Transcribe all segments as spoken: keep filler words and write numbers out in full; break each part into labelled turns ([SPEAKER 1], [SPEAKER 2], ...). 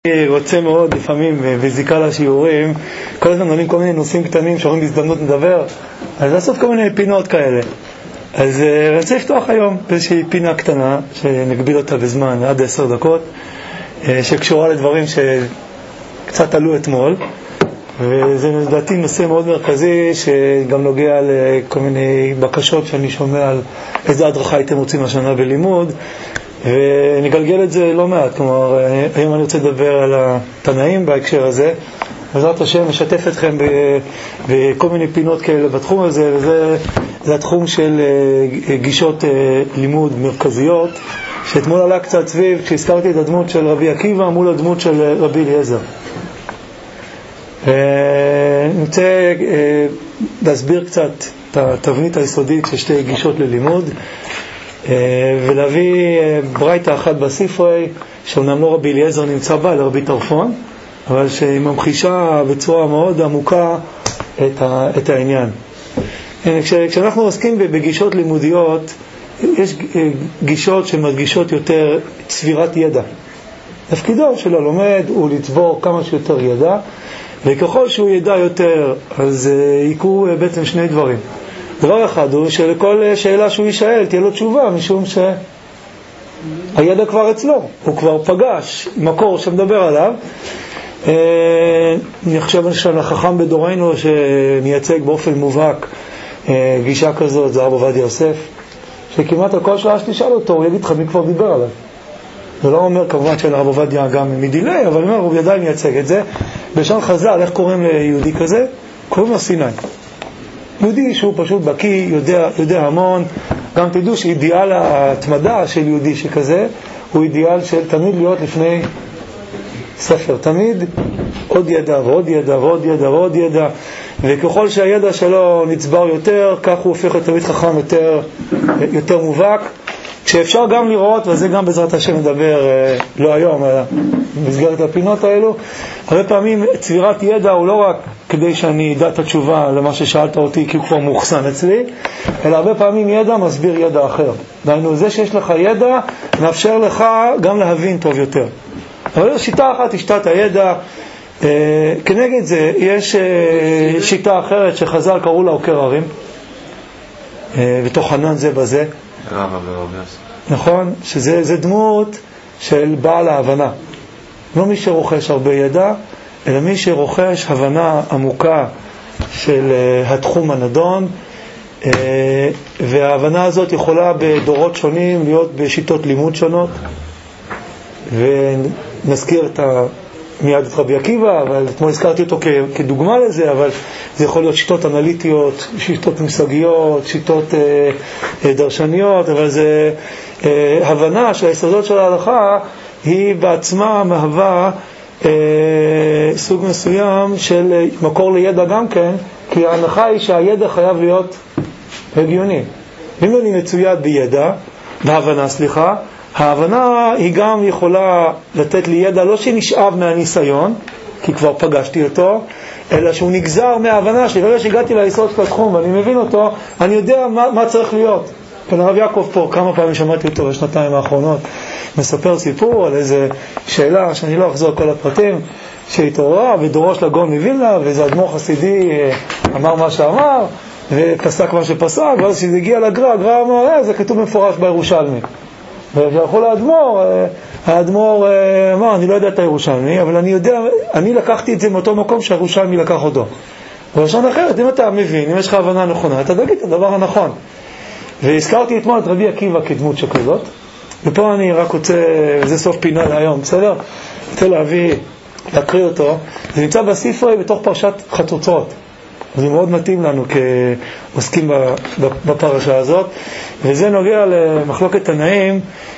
[SPEAKER 1] אני רוצה מאוד לפעמים בזיקה לשיעורים, כל הזמן עולים כל מיני נושאים קטנים שאומרים בהזדמנות נדבר, אז לעשות כל מיני פינות כאלה. אז אני רוצה לפתוח היום באיזושהי פינה קטנה שנגביל אותה בזמן עד עשר דקות, שקשורה לדברים שקצת עלו אתמול, וזה לדעתי נושא מאוד מרכזי שגם נוגע לכל מיני בקשות שאני שומע על איזה הדרכה הייתם רוצים השנה בלימוד, ונגלגל את זה לא מעט. כלומר, היום אני רוצה לדבר על התנאים בהקשר הזה. בעזרת השם משתף אתכם בכל מיני פינות כאלה בתחום הזה, וזה זה התחום של גישות לימוד מרכזיות, שאתמול עלה קצת סביב כשהזכרתי את הדמות של רבי עקיבא מול הדמות של רבי אליעזר. אני רוצה להסביר קצת את התבנית היסודית של שתי גישות ללימוד, ולהביא ברייתא אחת בספרי, שאומנם לא רבי אליעזר נמצא בה, אלא רבי טרפון, אבל שהיא ממחישה בצורה מאוד עמוקה את, ה, את העניין. כש, כשאנחנו עוסקים בגישות לימודיות, יש גישות שמדגישות יותר צבירת ידע. תפקידו של הלומד הוא לצבור כמה שיותר ידע, וככל שהוא ידע יותר, אז יקרו בעצם שני דברים. דבר אחד הוא שלכל שאלה שהוא ישאל תהיה לו תשובה, משום שהידע כבר אצלו, הוא כבר פגש מקור שמדבר עליו. אני חושב שהחכם בדורנו שמייצג באופן מובהק גישה כזאת זה הרב עובדיה יוסף, שכמעט על כל שאלה שתשאל אותו הוא יגיד לך מי כבר דיבר עליו. זה לא אומר כמובן של הרב עובדיה גם מדילי, אבל אומר הוא ידע מייצג את זה. בשם חז"ל, איך קוראים ליהודי כזה? קוראים לו סיני. יהודי שהוא פשוט בקי, יודע, יודע המון. גם תדעו שאידיאל ההתמדה של יהודי שכזה הוא אידיאל של תמיד להיות לפני ספר, תמיד עוד ידע ועוד ידע ועוד ידע ועוד ידע, וככל שהידע שלו נצבר יותר, כך הוא הופך לתלמיד חכם יותר, יותר מובהק. כשאפשר גם לראות, וזה גם בעזרת השם מדבר לא היום, אלא במסגרת הפינות האלו, הרבה פעמים צבירת ידע הוא לא רק כדי שאני אדע את התשובה למה ששאלת אותי כי הוא כבר מוכסן אצלי, אלא הרבה פעמים ידע מסביר ידע אחר. דהיינו, זה שיש לך ידע מאפשר לך גם להבין טוב יותר. אבל שיטה אחת היא שיטת הידע. כנגד זה יש שיטה אחרת שחז"ל קראו לה עוקר הרים, ותוך ענן זה בזה, נכון? שזה זה דמות של בעל ההבנה, לא מי שרוכש הרבה ידע, אלא מי שרוכש הבנה עמוקה של התחום הנדון, וההבנה הזאת יכולה בדורות שונים להיות בשיטות לימוד שונות. ונזכיר את ה... מיד את רבי עקיבא, אבל אתמול הזכרתי אותו כ... כדוגמה לזה, אבל זה יכול להיות שיטות אנליטיות, שיטות מושגיות, שיטות אה, אה, דרשניות, אבל זה אה, הבנה שהיסודות של ההלכה היא בעצמה מהווה אה, סוג מסוים של אה, מקור לידע גם כן, כי ההנחה היא שהידע חייב להיות הגיוני. אם אני מצויד בידע, בהבנה, סליחה, ההבנה היא גם יכולה לתת לי ידע לא שנשאב מהניסיון, כי כבר פגשתי אותו, אלא שהוא נגזר מההבנה שלי. ברגע שהגעתי ליסוד של התחום ואני מבין אותו, אני יודע מה, מה צריך להיות. כן, הרב יעקב פה, כמה פעמים שמעתי אותו בשנתיים האחרונות, מספר סיפור על איזה שאלה שאני לא אחזור כל הפרטים, שהתעוררה ודורש לגאון מווילנה, ואיזה אדמו"ר חסידי אמר מה שאמר, ופסק מה שפסק, ואז כשזה הגיע לגר"א, הגר"א אמר, אה, זה כתוב מפורש בירושלמי. וכשהלכו לאדמו"ר, האדמו"ר אמר, אני לא יודע את הירושלמי, אבל אני יודע, אני לקחתי את זה מאותו מקום שהירושלמי לקח אותו. בלשון אחרת, אם אתה מבין, אם יש לך הבנה נכונה, אתה תגיד את הדבר הנכון. והזכרתי אתמול את רבי עקיבא כדמות שכזאת, ופה אני רק רוצה, וזה סוף פינה להיום, בסדר? רוצה להביא, להקריא אותו. זה נמצא בספרי בתוך פרשת חצוצרות. זה מאוד מתאים לנו כעוסקים בפרשה הזאת, וזה נוגע למחלוקת תנאים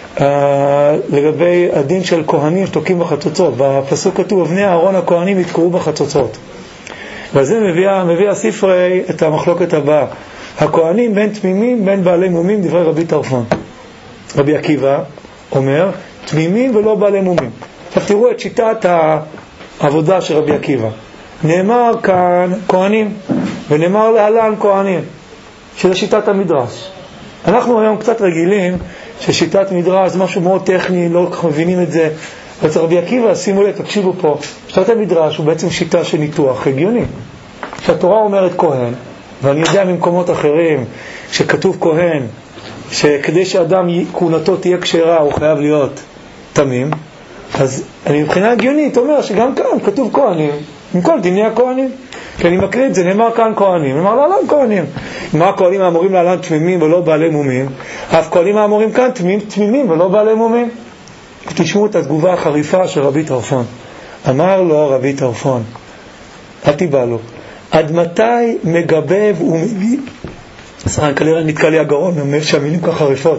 [SPEAKER 1] לגבי הדין של כהנים שתוקעים בחצוצות. בפסוק כתוב, אבני אהרון הכהנים יתקעו בחצוצות. וזה מביא, מביא הספרי את המחלוקת הבאה. הכהנים בין תמימים בין בעלי מומים, דברי רבי טרפון. רבי עקיבא אומר, תמימים ולא בעלי מומים. עכשיו תראו את שיטת העבודה של רבי עקיבא. נאמר כאן כהנים, ונאמר להלן כהנים, שזה שיטת המדרש. אנחנו היום קצת רגילים ששיטת מדרש זה משהו מאוד טכני, לא מבינים את זה, אצל רבי עקיבא, שימו לב, תקשיבו פה, שיטת המדרש הוא בעצם שיטה של ניתוח הגיוני. שהתורה אומרת כהן, ואני יודע ממקומות אחרים שכתוב כהן, שכדי שאדם כהונתו תהיה כשרה הוא חייב להיות תמים, אז אני מבחינה הגיונית אומר שגם כאן כתוב כהנים, עם כל דיני הכהנים. כי אני מקריא את זה, נאמר כאן כהנים, נאמר להלן כהנים. מה הכהנים האמורים להלן תמימים ולא בעלי מומים? אף כהנים האמורים כאן תמימים, תמימים ולא בעלי מומים. תשמעו את התגובה החריפה של רבי טרפון. אמר לו רבי טרפון, אל תיבא לו, עד מתי מגבב ומביא? סליחה, כנראה נתקע לי הגרון, אומר שהמילים כך חריפות.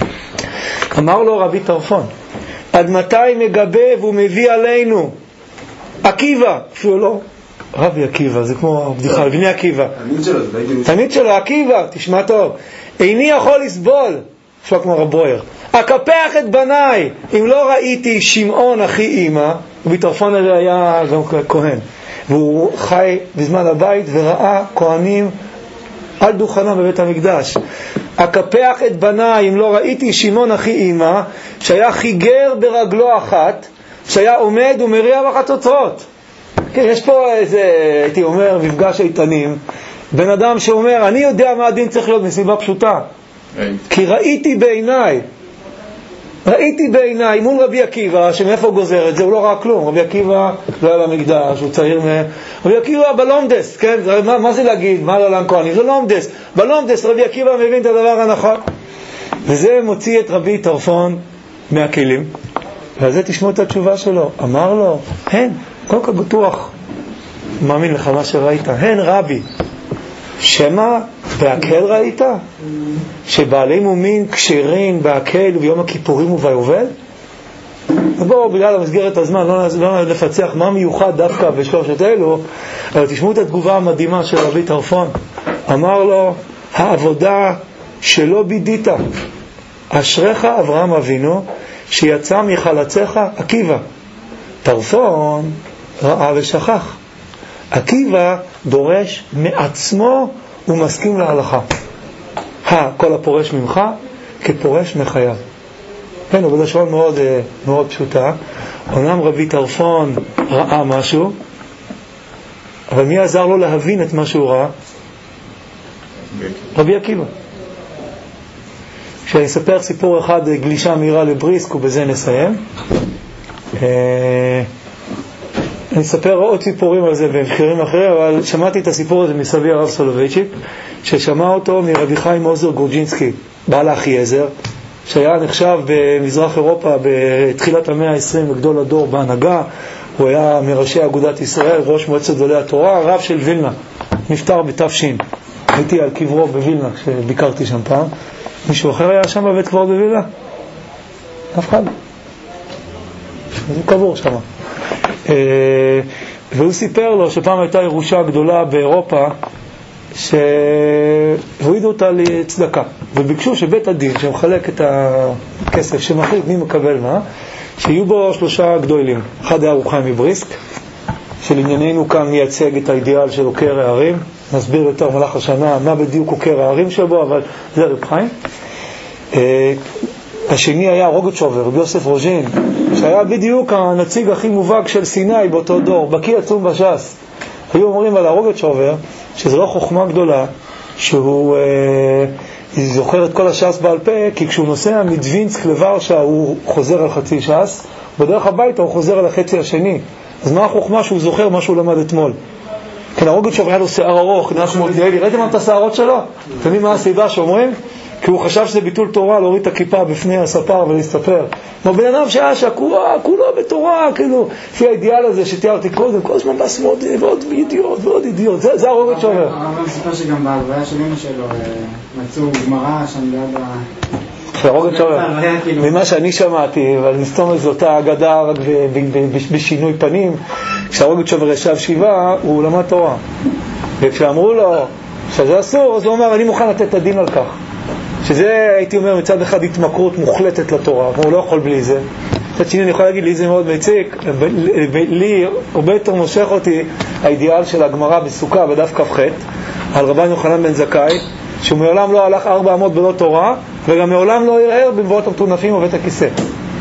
[SPEAKER 1] אמר לו רבי טרפון, עד מתי מגבב ומביא עלינו? עקיבא, אפילו לא רבי עקיבא, זה כמו הבדיחה על בני עקיבא, תמיד שלו, עקיבא, תשמע טוב, איני יכול לסבול, אפילו כמו רב ברויר, אקפח את בניי אם לא ראיתי שמעון אחי אמא. רבי טרפון הרי היה גם כהן, והוא חי בזמן הבית וראה כהנים על דוכנם בבית המקדש. אקפח את בניי אם לא ראיתי שמעון אחי אמא, שהיה חיגר ברגלו אחת, שהיה עומד ומריע בחצוצרות. כן, יש פה איזה, הייתי אומר, מפגש איתנים, בן אדם שאומר, אני יודע מה הדין צריך להיות מסיבה פשוטה, כי ראיתי בעיניי, ראיתי בעיניי מול רבי עקיבא, שמאיפה הוא גוזר את זה, הוא לא ראה כלום. רבי עקיבא לא היה במקדש, הוא צעיר מ... רבי עקיבא בלומדס, כן? מה, מה זה להגיד? מה לעולם כהנים? זה לומדס. בלומדס רבי עקיבא מבין את הדבר הנכון. וזה מוציא את רבי טרפון מהכלים. ועל זה תשמעו את התשובה שלו. אמר לו, הן, קודם כל בטוח, מאמין לך מה שראית, הן רבי, שמה בהקל ראית? שבעלי מומין כשרים בהקל וביום הכיפורים וביובל? בואו, בגלל המסגרת הזמן לא, לא לפצח מה מיוחד דווקא בשלושת אלו, אבל תשמעו את התגובה המדהימה של רבי טרפון. אמר לו, העבודה שלא בידית, אשריך אברהם אבינו שיצא מחלציך עקיבא. טרפון ראה ושכח, עקיבא דורש מעצמו ומסכים להלכה. ha, כל הפורש ממך כפורש מחייו. כן, הוא בלשון מאוד, מאוד פשוטה. אומנם רבי טרפון ראה משהו, אבל מי עזר לו להבין את מה שהוא ראה? רבי עקיבא. כשאני אספר סיפור אחד, גלישה מהירה לבריסק, ובזה נסיים. אני אספר עוד סיפורים על זה במחקרים אחרים, אבל שמעתי את הסיפור הזה מסבי הרב סולובייצ'יק, ששמע אותו מרבי חיים עוזר גורג'ינסקי, בעל אחיעזר, שהיה נחשב במזרח אירופה בתחילת המאה ה-עשרים וגדול הדור בהנהגה. הוא היה מראשי אגודת ישראל, ראש מועצת גדולי התורה, רב של וילנה, נפטר בתש"ן. הייתי על קברו בווילנה כשביקרתי שם פעם. מישהו אחר היה שם בבית קברות בווילנה? אף אחד. אז הוא קבור שם. והוא סיפר לו שפעם הייתה ירושה גדולה באירופה שהורידו אותה לצדקה, וביקשו שבית הדין שמחלק את הכסף שמחליט מי מקבל מה, שיהיו בו שלושה גדולים. אחד היה רב חיים מבריסק, שלענייננו כאן מייצג את האידיאל של עוקר הערים, נסביר יותר מלאך השנה מה בדיוק עוקר הערים שבו, אבל זה רב חיים. השני היה רוגוצ'ובר, רבי יוסף רוז'ין, שהיה בדיוק הנציג הכי מובהק של סיני באותו דור, בקיא עצום בש"ס. היו אומרים על הרוגוצ'ובר שזה לא חוכמה גדולה שהוא אה, זוכר את כל הש"ס בעל פה, כי כשהוא נוסע מדווינסק לוורשה הוא חוזר על חצי ש"ס, בדרך הביתה הוא חוזר על החצי השני. אז מה החוכמה שהוא זוכר מה שהוא למד אתמול? כן, הרוגוצ'ובר היה לו שיער ארוך, נס מודיאלי, ראיתם את השערות שלו? אתם יודעים מה הסיבה שאומרים? כי הוא חשב שזה ביטול תורה להוריד את הכיפה בפני הספר ולהסתפר. כמו בן אדם שהיה שכולו, כולו בתורה, כאילו, לפי האידיאל הזה שתיארתי קודם, כל הזמן בס מאוד ועוד ידיעות ועוד ידיעות, זה, זה הרוגת שעובר.
[SPEAKER 2] הרב סיפר שגם בהלוויה של אמא שלו מצאו גמרא שם ליד ה...
[SPEAKER 1] הרוגת שעובר. ממה שאני שמעתי, אבל נסתום את אותה אגדה רק בשינוי פנים, כשהרוגת שעובר ישב שבעה, הוא למד תורה. וכשאמרו לו שזה אסור, אז הוא אמר, אני מוכן לתת את הדין על כך. שזה, הייתי אומר, מצד אחד התמכרות מוחלטת לתורה, הוא לא יכול בלי זה. מצד שני, אני יכול להגיד, לי זה מאוד מציק, לי הרבה יותר מושך אותי האידיאל של הגמרא בסוכה בדף כ"ח, על רבן יוחנן בן זכאי, שהוא מעולם לא הלך ארבע אמות בלא תורה, וגם מעולם לא ירער במבואות המטונפים ובית הכיסא.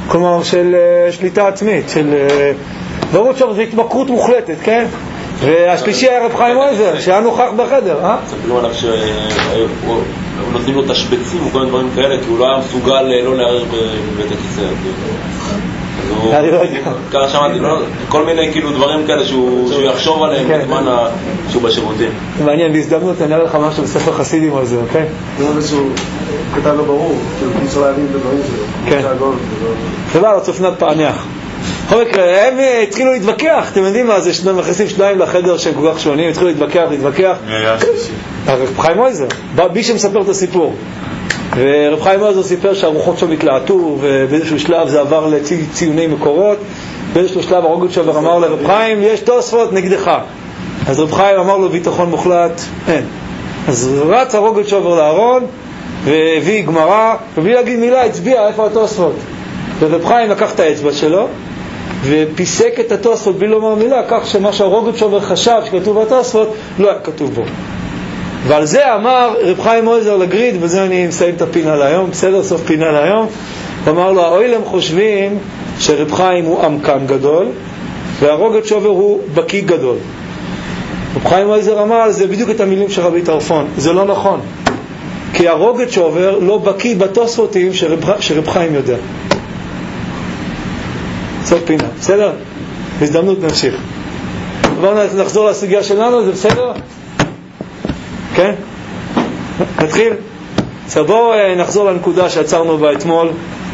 [SPEAKER 1] כלומר של שליטה עצמית, של ברור שם, זה התמכרות מוחלטת, כן? והשלישי היה רב חיים מויזר, שהיה נוכח בחדר, אה?
[SPEAKER 3] ספרים עליו שהיו נותנים לו תשבצים וכל מיני דברים כאלה, כי הוא לא היה מסוגל לא לערער בבית הכיסא.
[SPEAKER 1] אני לא יודע.
[SPEAKER 3] ככה שמעתי, כל מיני כאילו דברים כאלה שהוא יחשוב עליהם בזמן שהוא בשירותים.
[SPEAKER 1] מעניין, בהזדמנות אני אראה לך משהו בספר חסידים על זה, אוקיי?
[SPEAKER 4] זה אומר שהוא כתב לו ברור, כאילו אי אפשר להבין את הדברים שלו.
[SPEAKER 1] כן. זה לא, צופנת פענח. בכל מקרה, הם התחילו להתווכח, אתם יודעים מה, זה מכניסים שניים לחדר שהם כל כך שונים, התחילו להתווכח, להתווכח. רב חיים מויזר, מי שמספר את הסיפור. ורב חיים מויזר סיפר שהרוחות שם התלהטו, ובאיזשהו שלב זה עבר לציוני מקורות, באיזשהו שלב הרוגוצ'ובר אמר לרב חיים, יש תוספות נגדך. אז רב חיים אמר לו ביטחון מוחלט, אין. אז רץ הרוגוצ'ובר לארון, והביא גמרא, ובלי להגיד מילה, הצביע איפה התוספות. ורב חיים לקח את האצבע שלו, ופיסק את התוספות בלי לומר מילה, כך שמה שהרוגוצ'ובר חשב שכתוב בתוספות, לא היה כתוב בו. ועל זה אמר רב חיים מויזר לגריד, וזה אני מסיים את הפינה להיום, בסדר, סוף פינה להיום, הוא אמר לו, האוילם חושבים שרב חיים הוא עמקן גדול, והרוגוצ'ובר הוא בקי גדול. רב חיים מויזר אמר, זה בדיוק את המילים של רבי טרפון, זה לא נכון. כי הרוגוצ'ובר לא בקי בתוספותים שרב, שרב חיים יודע. סוף פינה, בסדר? בהזדמנות נמשיך. בואו נחזור לסוגיה שלנו, זה בסדר? כן? נתחיל? אז בואו נחזור לנקודה שעצרנו בה אתמול.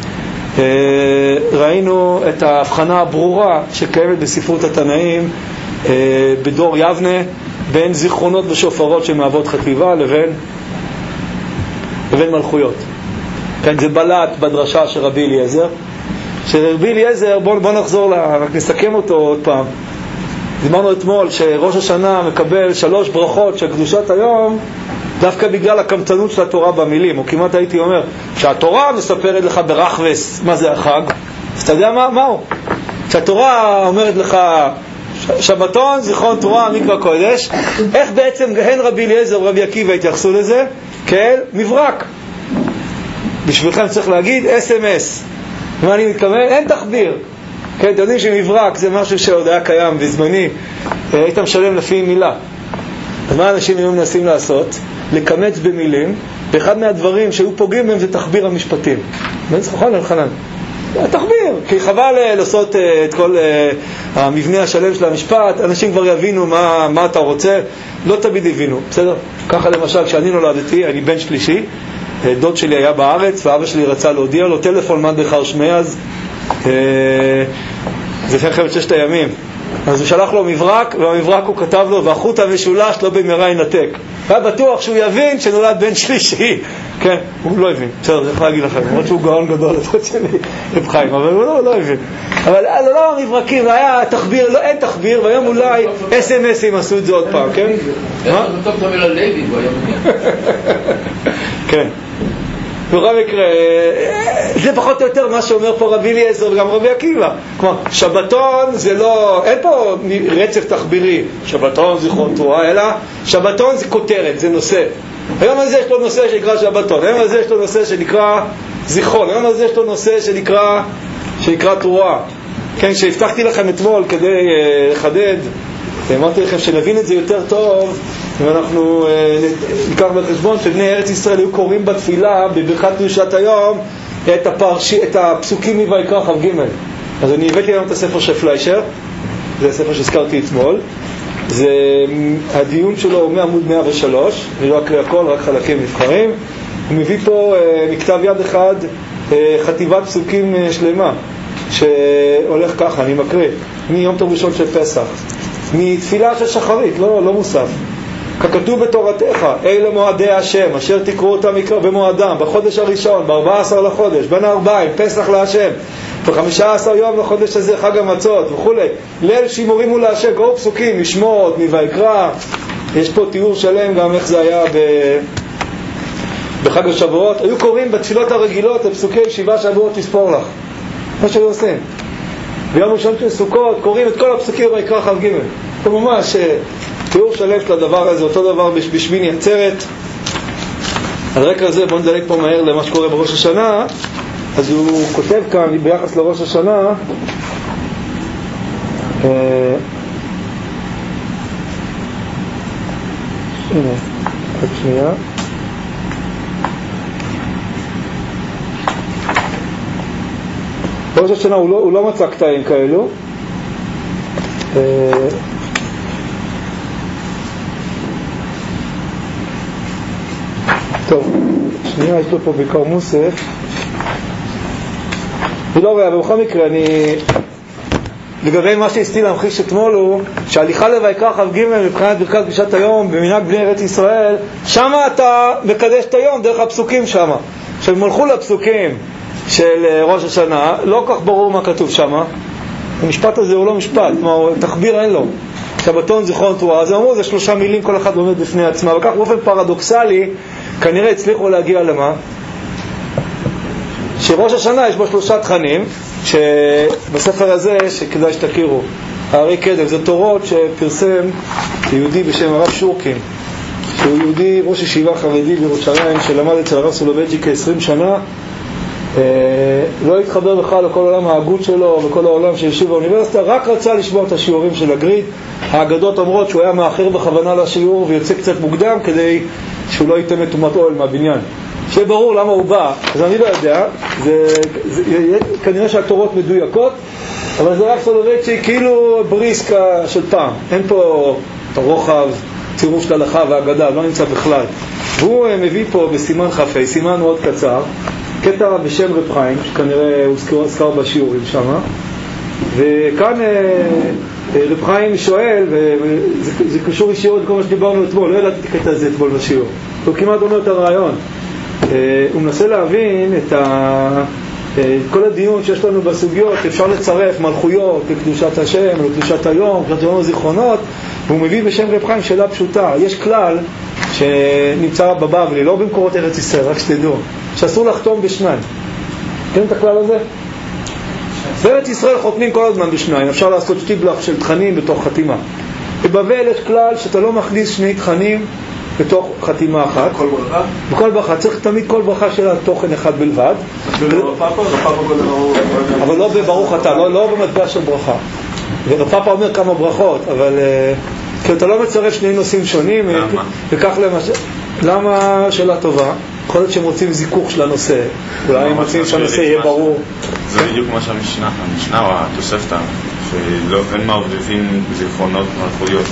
[SPEAKER 1] ראינו את ההבחנה הברורה שקיימת בספרות התנאים בדור יבנה בין זיכרונות ושופרות שמהוות חטיבה לבין לבין מלכויות. כן, זה בלט בדרשה של רבי אליעזר. שרבי אליעזר, בואו בוא נחזור לה, רק נסכם אותו עוד פעם. דיברנו אתמול שראש השנה מקבל שלוש ברכות של קדושת היום דווקא בגלל הקמצנות של התורה במילים, או כמעט הייתי אומר שהתורה מספרת לך ברחבס מה זה החג, אז אתה יודע מה, מהו? שהתורה אומרת לך שבתון, זיכרון תורה, מקרא קודש, איך בעצם הן רבי אליעזר ורבי עקיבא התייחסו לזה? כאל מברק. בשבילכם צריך להגיד אס אם אס. מה אני מתכוון? אין תחביר. כן, אתם יודעים שמברק זה משהו שעוד היה קיים בזמני, היית משלם לפי מילה. אז מה אנשים היום מנסים לעשות? לקמץ במילים, ואחד מהדברים שהיו פוגעים בהם זה תחביר המשפטים. נכון, אלחנן? תחביר, כי חבל לעשות את כל המבנה השלם של המשפט, אנשים כבר יבינו מה, מה אתה רוצה, לא תמיד יבינו, בסדר? ככה למשל, כשאני נולדתי, אני בן שלישי, דוד שלי היה בארץ, ואבא שלי רצה להודיע לו, טלפון מה דחר שמי אז, זה לפני חמת ששת הימים. אז הוא שלח לו מברק, ובמברק הוא כתב לו, והחוט המשולש לא במהרה ינתק. היה בטוח שהוא יבין שנולד בן שלישי. כן, הוא לא הבין. בסדר, זה יכול להגיד לכם, למרות שהוא גאון גדול לדוד שלי, רב חיים, אבל הוא לא, לא הבין. אבל לא, לא המברקים, היה תחביר, לא, אין תחביר, והיום אולי אס אם אסים עשו את זה עוד פעם, כן? מה?
[SPEAKER 5] טוב תמיד על דיוויד, הוא היה
[SPEAKER 1] כן. בכל מקרה, זה פחות או יותר מה שאומר פה רבי אליעזר וגם רבי עקיבא. כלומר, שבתון זה לא, אין פה רצף תחבירי, שבתון זיכרון תורה, אלא שבתון זה כותרת, זה נושא. היום הזה יש לו נושא שנקרא שבתון, היום הזה יש לו נושא שנקרא זיכרון, היום הזה יש לו נושא שנקרא, שנקרא תורה. כן, שהבטחתי לכם אתמול כדי uh, לחדד, אמרתי לכם שנבין את זה יותר טוב, ואנחנו uh, ניקח בחשבון שבני ארץ ישראל היו קוראים בתפילה בברכת קדושת היום את, הפרש... את הפסוקים מויקרא כ"ג. אז אני הבאתי היום את הספר של פליישר, זה הספר שהזכרתי אתמול, זה, הדיון שלו הוא מעמוד מאה ושלוש, אני לא אקריא הכל, רק חלקים נבחרים. הוא מביא פה uh, מכתב יד אחד uh, חטיבת פסוקים uh, שלמה שהולך ככה, אני מקריא מיום טוב ראשון של פסח, מתפילה של שחרית, לא, לא מוסף. ככתוב בתורתך, אלה מועדי השם, אשר תקראו אותם במועדם, בחודש הראשון, ב-ארבעה עשר לחודש, בין הארבעים, פסח להשם, ב-חמישה עשר יום לחודש הזה, חג המצות וכו'. ליל שימורים הוא להשם, קראו פסוקים, משמות, מויקרא. יש פה תיאור שלם גם איך זה היה ב... בחג השבועות. היו קוראים בתפילות הרגילות לפסוקי שבעה שבועות תספור לך. מה שהיו עושים. ביום ראשון של סוכות קוראים את כל הפסוקים ויקרא כ"ג. זה ממש תיאור שלם של הדבר הזה, אותו דבר בשמיני עצרת. על רקע הזה בואו נדלג פה מהר למה שקורה בראש השנה. אז הוא כותב כאן ביחס לראש השנה, אה, הנה, רק שנייה. בראש השנה הוא לא, הוא לא מצא קטעים כאלו. אה, טוב, שנייה, יש לו פה בעיקר מוסף. ולא רואה, אבל בכל מקרה, אני... לגבי מה שהסתי להמחיש אתמול הוא שהליכה לויקרא כ"ג מבחינת ברכת קדושת היום במנהג בני ארץ ישראל, שמה אתה מקדש את היום דרך הפסוקים שמה. כשהם הלכו לפסוקים של ראש השנה, לא כך ברור מה כתוב שמה. המשפט הזה הוא לא משפט, מה, תחביר אין לו. שבתון זיכרון תורה, אז הם אמרו, זה שלושה מילים, כל אחד עומד בפני עצמה, וכך באופן פרדוקסלי כנראה הצליחו להגיע למה? שראש השנה יש בו שלושה תכנים, שבספר הזה שכדאי שתכירו, הארי קדם, זה תורות שפרסם יהודי בשם הרב שורקין, שהוא יהודי ראש ישיבה חרדי בירושלים, שלמד אצל הרב סולובייצ'יק כ-עשרים שנה, לא התחבר בכלל לכל עולם ההגות שלו וכל העולם שישב באוניברסיטה, רק רצה לשמוע את השיעורים של הגריד. האגדות אומרות שהוא היה מאחר בכוונה לשיעור ויוצא קצת מוקדם כדי שהוא לא ייתן תומת אוהל מהבניין. שיהיה ברור למה הוא בא, אז אני לא יודע, זה, זה, זה, כנראה שהתורות מדויקות, אבל זה רק סולובייצ'יק כאילו בריסקה של פעם, אין פה רוחב, צירוף של הלכה והאגדה, לא נמצא בכלל. והוא מביא פה בסימן חפי, סימן מאוד קצר, קטע בשם רב חיים, שכנראה הוא הזכר בשיעורים שם, וכאן רב חיים שואל, וזה קשור ישירות לכל מה שדיברנו אתמול, לא ידעתי את הקטע הזה אתמול בשיעור, הוא כמעט אומר את הרעיון. הוא מנסה להבין את ה... כל הדיון שיש לנו בסוגיות, אפשר לצרף מלכויות לקדושת השם, לקדושת היום, לקדושת היום הזיכרונות, והוא מביא בשם רב חיים שאלה פשוטה. יש כלל שנמצא בבבלי, לא במקורות ארץ ישראל, רק שתדעו, שאסור לחתום בשניים. כן את הכלל הזה? בארץ ישראל חותמים כל הזמן בשניים, אפשר לעשות שטיבלח של תכנים בתוך חתימה. בבבל יש כלל שאתה לא מכניס שני תכנים בתוך חתימה אחת.
[SPEAKER 4] בכל ברכה?
[SPEAKER 1] בכל ברכה, צריך תמיד כל ברכה שלה תוכן אחד בלבד. אבל לא בברוך אתה, לא במטבע של ברכה. ורפאפה אומר כמה ברכות, אבל כי אתה לא מצרף שני נושאים שונים.
[SPEAKER 3] למה?
[SPEAKER 1] וכך למשל, למה? שאלה טובה. יכול להיות שהם רוצים זיכוך של הנושא, אולי הם רוצים שהנושא יהיה ברור.
[SPEAKER 6] זה בדיוק מה שהמשנה, המשנה או התוספתא, שאין מעובדים זיכרונות מלכויות,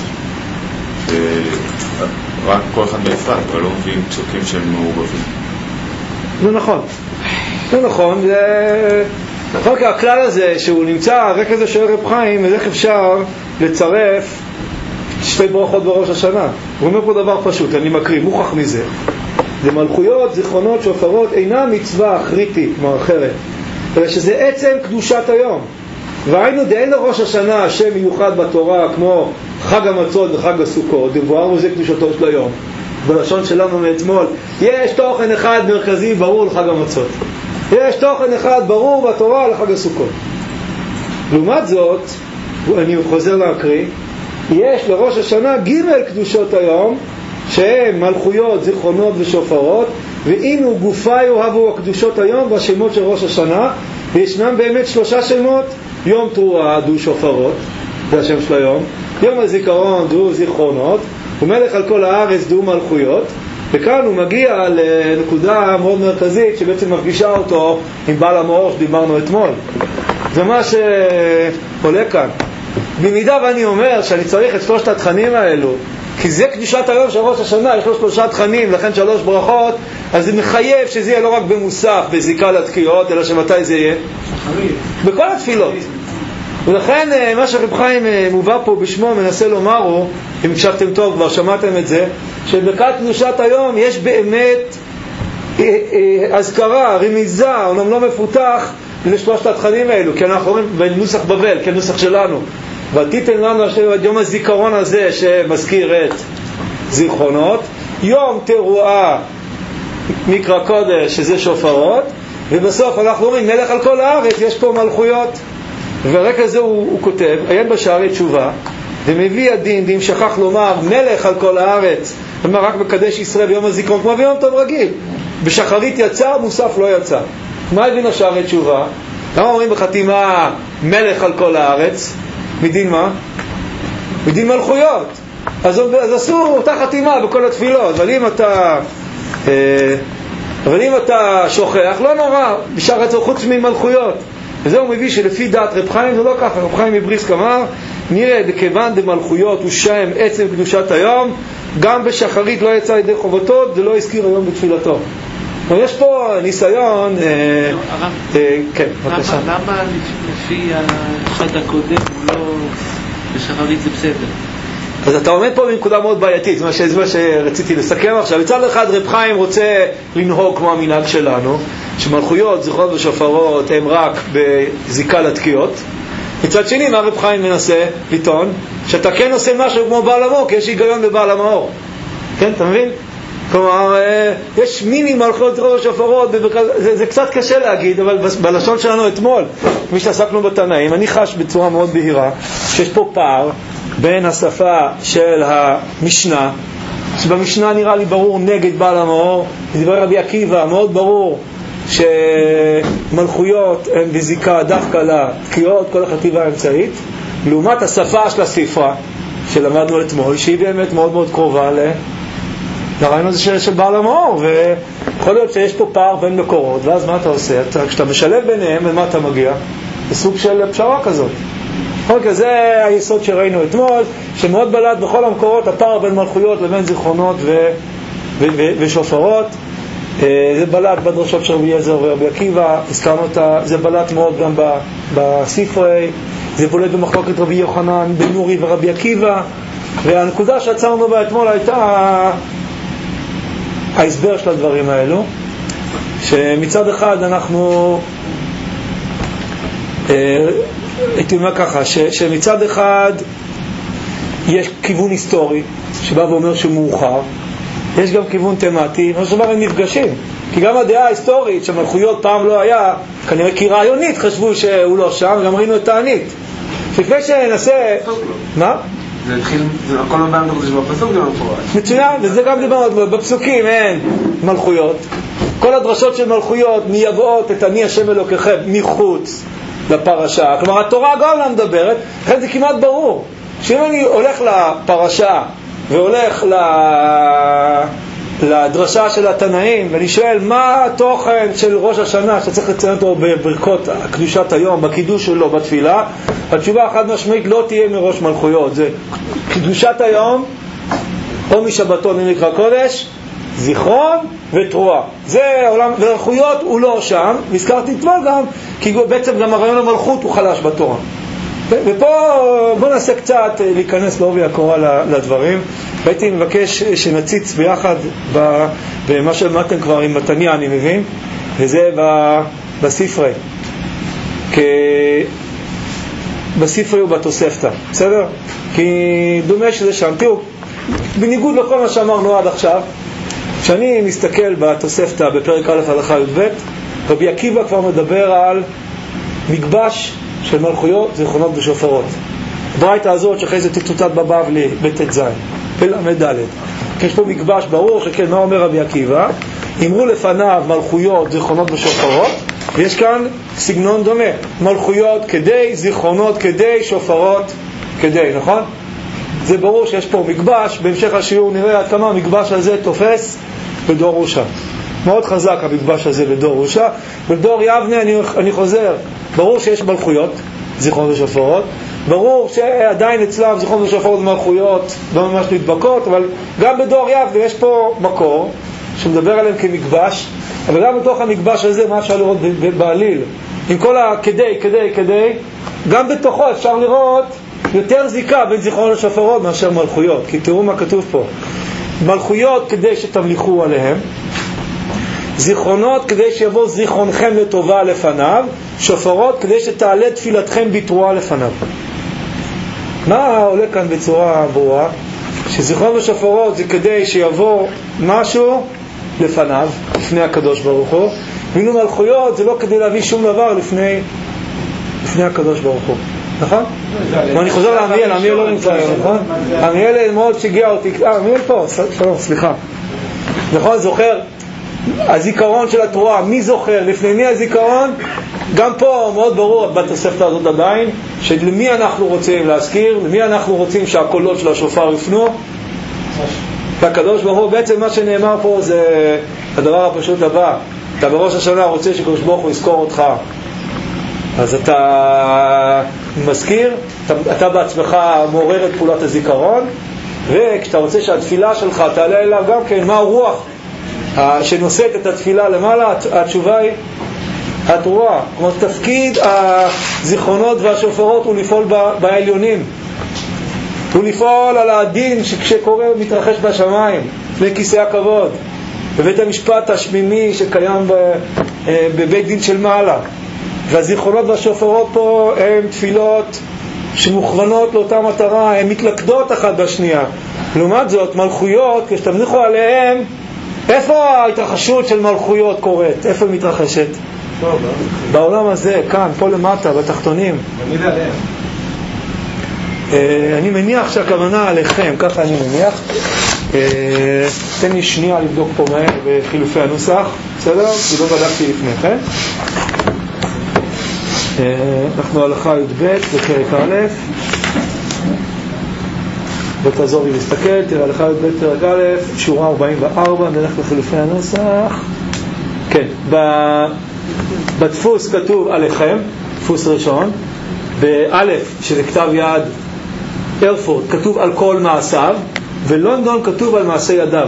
[SPEAKER 6] רק כל אחד בנפרד, אבל לא מביאים פסוקים שהם מעורבבים.
[SPEAKER 1] זה נכון, זה נכון, זה... נכון, כי הכלל הזה שהוא נמצא, הרקע הזה של רב חיים, אז איך אפשר לצרף שתי ברכות בראש השנה? הוא אומר פה דבר פשוט, אני מקריא, מוכח מזה. זה מלכויות, זיכרונות, שופרות, אינה מצווה אחריתית, כמו אחרת, אלא שזה עצם קדושת היום. והיינו דאין לראש השנה השם מיוחד בתורה, כמו חג המצות וחג הסוכות, דבואר וזה קדושתו של היום. בלשון שלנו מאתמול, יש תוכן אחד מרכזי ברור לחג המצות. יש תוכן אחד ברור בתורה לחג הסוכות. לעומת זאת, אני חוזר להקריא, יש לראש השנה ג' קדושות היום, שהם מלכויות, זיכרונות ושופרות, ואינו גופה יאהבו הקדושות היום והשמות של ראש השנה, וישנם באמת שלושה שמות, יום תרועה דו שופרות, זה השם של היום, יום הזיכרון דו זיכרונות, ומלך על כל הארץ דו מלכויות. וכאן הוא מגיע לנקודה מאוד מרכזית שבעצם מפגישה אותו עם בעל המאור שדיברנו אתמול. זה מה שעולה כאן. במידה ואני אומר שאני צריך את שלושת התכנים האלו, כי זה קדושת היום של ראש השנה, יש לו שלושה תכנים, לכן שלוש ברכות, אז זה מחייב שזה יהיה לא רק במוסף, בזיקה לתקיעות, אלא שמתי זה יהיה? בכל התפילות. ולכן מה שרב חיים מובא פה בשמו מנסה לומר הוא, אם הקשבתם טוב כבר שמעתם את זה, שבברכת קדושת היום יש באמת הזכרה, רמיזה, אומנם לא מפותח לשלושת התכנים האלו, כי אנחנו אומרים בנוסח בבל, כנוסח שלנו, ותיתן לנו את יום הזיכרון הזה שמזכיר את זיכרונות, יום תרועה מקרא קודש שזה שופרות, ובסוף אנחנו אומרים מלך על כל הארץ, יש פה מלכויות. ורקע זה הוא, הוא כותב, עיין בשערי תשובה, ומביא הדין, דין שכח לומר מלך על כל הארץ, אומר רק בקדש ישראל ביום הזיכרון כמו ביום טוב רגיל, בשחרית יצא, מוסף לא יצא. מה הבינו שערי תשובה? למה אומרים בחתימה מלך על כל הארץ? מדין מה? מדין מלכויות. אז, אז עשו אותה חתימה בכל התפילות. אבל אם אתה אה, אבל אם אתה שוכח, לא נורא, בשאר עצמו חוץ ממלכויות. וזה הוא מביא שלפי דעת רב חיים זה לא ככה. רב חיים מבריסק אמר, נראה דכיוון דמלכויות הוא שם עצם קדושת היום, גם בשחרית לא יצא ידי חובתו, זה לא הזכיר היום בתפילתו. יש פה ניסיון...
[SPEAKER 5] הרב,
[SPEAKER 1] כן, בבקשה.
[SPEAKER 5] למה לפי החד הקודם הוא לא... בשחרית זה בסדר?
[SPEAKER 1] אז אתה עומד פה בנקודה מאוד בעייתית, זה מה שרציתי לסכם עכשיו. מצד אחד רב חיים רוצה לנהוג כמו המנהג שלנו, שמלכויות, זכרות ושופרות הם רק בזיקה לתקיעות. מצד שני, מה רב חיים מנסה לטעון? שאתה כן עושה משהו כמו בעל המאור, כי יש היגיון בבעל המאור. כן, אתה מבין? כלומר, יש מיני מלכויות, זכרות ושופרות, זה, זה קצת קשה להגיד, אבל בלשון שלנו אתמול, כפי שעסקנו בתנאים, אני חש בצורה מאוד בהירה, שיש פה פער בין השפה של המשנה, שבמשנה נראה לי ברור נגד בעל המאור, דברי רבי עקיבא, מאוד ברור שמלכויות הן בזיקה דווקא לתקיעות, כל החטיבה האמצעית, לעומת השפה של הספרה שלמדנו אתמול, שהיא באמת מאוד מאוד קרובה ל... לרעיון הזה של, של בעל המאור, ויכול להיות שיש פה פער בין מקורות, ואז מה אתה עושה? אתה, כשאתה משלב ביניהם, למה אתה מגיע? בסוג של פשרה כזאת. אוקיי, זה היסוד שראינו אתמול, שמאוד בלט בכל המקורות הפער בין מלכויות לבין זיכרונות ו, ו, ו, ושופרות. זה בלט בדרשות של רבי אליעזר ורבי עקיבא, הזכרנו אותה, זה בלט מאוד גם בספרי, זה בולט במחלוקת רבי יוחנן בן נורי ורבי עקיבא, והנקודה שעצרנו בה אתמול הייתה ההסבר של הדברים האלו, שמצד אחד אנחנו הייתי אומר ככה, ש, שמצד אחד יש כיוון היסטורי שבא ואומר שהוא מאוחר, יש גם כיוון תמתי, מה שאומר הם נפגשים, כי גם הדעה ההיסטורית שמלכויות פעם לא היה, כנראה כי רעיונית חשבו שהוא לא שם, וגם ראינו את הענית. לפני שננסה... מה?
[SPEAKER 4] זה התחיל, זה הכל לא בעם דרך זה שבפסוק גם מפורש.
[SPEAKER 1] מצוין, וזה גם דיברנו, בפסוקים אין מלכויות. כל הדרשות של מלכויות מייבאות את אני השם אלוקיכם מחוץ לפרשה. כלומר, התורה גם לא מדברת, לכן זה כמעט ברור. שאם אני הולך לפרשה והולך לדרשה של התנאים, ואני שואל מה התוכן של ראש השנה שצריך לציין אותו בברכות קדושת היום, בקידוש שלו, בתפילה, התשובה החד משמעית לא תהיה מראש מלכויות. זה קדושת היום או משבתון נקרא קודש, זיכרון ותרועה. זה העולם, ומלכויות הוא לא שם, והזכרתי אתמול גם, כי בעצם גם הרעיון המלכות הוא חלש בתורה. ופה בוא נעשה קצת להיכנס לעובי הקורה לדברים. הייתי מבקש שנציץ ביחד במה שלמדתם כבר עם מתניה, אני מבין, וזה בספרי, בספרי ובתוספתא, בסדר? כי דומה שזה שם. תראו, בניגוד לכל מה שאמרנו עד עכשיו, כשאני מסתכל בתוספתא בפרק א' הלכה י"ב, רבי עקיבא כבר מדבר על מגבש של מלכויות, זיכרונות ושופרות. הברייתא הזאת שאחרי זה תצוטט בבבלי בט"ז בל"ד. יש פה מגבש ברור שכן, מה אומר רבי עקיבא? אמרו לפניו מלכויות, זיכרונות ושופרות, ויש כאן סגנון דומה, מלכויות כדי, זיכרונות כדי, שופרות כדי, נכון? זה ברור שיש פה מגבש. בהמשך השיעור נראה עד כמה המגבש הזה תופס בדור ראשה. מאוד חזק המגבש הזה בדור ראשה. בדור יבנה אני, אני חוזר, ברור שיש מלכויות, זיכרונות ושופרות, ברור שעדיין אצלם זיכרונות ושופרות ומלכויות לא ממש נדבקות, אבל גם בדור יבנה יש פה מקור שמדבר עליהם כמגבש, אבל גם בתוך המגבש הזה מה אפשר לראות בעליל, עם כל הכדי, כדי, כדי, גם בתוכו אפשר לראות יותר זיקה בין זיכרונות ושופרות מאשר מלכויות. כי תראו מה כתוב פה, מלכויות כדי שתמליכו עליהם, זיכרונות כדי שיבוא זיכרונכם לטובה לפניו, שופרות כדי שתעלה תפילתכם בתרועה לפניו. מה עולה כאן בצורה ברורה? שזיכרונות ושופרות זה כדי שיבוא משהו לפניו, לפני הקדוש ברוך הוא, ואילו מלכויות זה לא כדי להביא שום דבר לפני, לפני הקדוש ברוך הוא. נכון? אני חוזר לעמיאל, עמיאל לא נמצא היום, נכון? עמיאל מאוד שגיע אותי, אה, עמיאל פה, שלום, סליחה. נכון, זוכר, הזיכרון של התרועה, מי זוכר, לפני מי הזיכרון? גם פה מאוד ברור בתוספתא הזאת עדיין, שלמי אנחנו רוצים להזכיר, למי אנחנו רוצים שהקולות של השופר יפנו? והקדוש ברוך הוא, בעצם מה שנאמר פה זה הדבר הפשוט הבא. אתה בראש השנה רוצה שקדוש ברוך הוא יזכור אותך, אז אתה מזכיר, אתה, אתה בעצמך מעורר את פעולת הזיכרון, וכשאתה רוצה שהתפילה שלך תעלה אליו גם כן, מה הרוח שנושאת את התפילה למעלה? התשובה היא התרועה. כלומר, תפקיד הזיכרונות והשופרות הוא לפעול בעליונים, הוא לפעול על הדין שכשקורה מתרחש בשמיים, לכיסא הכבוד, בבית המשפט השמימי שקיים בבית דין של מעלה. והזיכרונות והשופרות פה הם תפילות שמוכוונות לאותה מטרה, הן מתלכדות אחת בשנייה. לעומת זאת, מלכויות, כשתמליכו עליהם, איפה ההתרחשות של מלכויות קורית? איפה היא מתרחשת? בעולם הזה, כאן, פה למטה, בתחתונים. אני מניח שהכוונה עליכם, ככה אני מניח. תן לי שנייה לבדוק פה מהר בחילופי הנוסח, בסדר? ולא בדקתי לפני, כן? אנחנו הלכה י"ב בפרק א', ותעזור לי להסתכל, תראה הלכה י"ב פרק א', שורה ארבעים וארבע, נלך לחילופי הנוסח. כן, בדפוס כתוב עליכם, דפוס ראשון, באלף שזה כתב יד ארפורט כתוב על כל מעשיו, ולונדון כתוב על מעשי ידיו.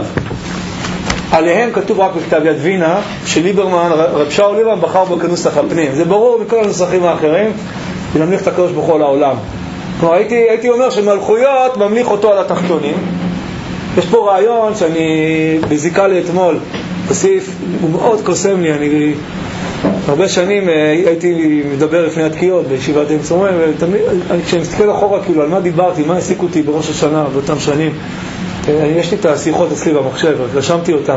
[SPEAKER 1] עליהם כתוב רק בכתב יד וינה, שליברמן, רב שאול ליברמן בחר בו כנוסח הפנים. זה ברור מכל הנוסחים האחרים, ולהמליך את הקדוש ברוך הוא לעולם. כלומר, הייתי, הייתי אומר שמלכויות ממליך אותו על התחתונים. יש פה רעיון שאני בזיקה לאתמול, תוסיף, הוא מאוד קוסם לי, אני הרבה שנים הייתי מדבר לפני התקיעות בישיבת עם צומם, וכשאני מסתכל אחורה, כאילו, על מה דיברתי, מה העסיק אותי בראש השנה באותם שנים, יש לי את השיחות אצלי במחשב, רשמתי אותם.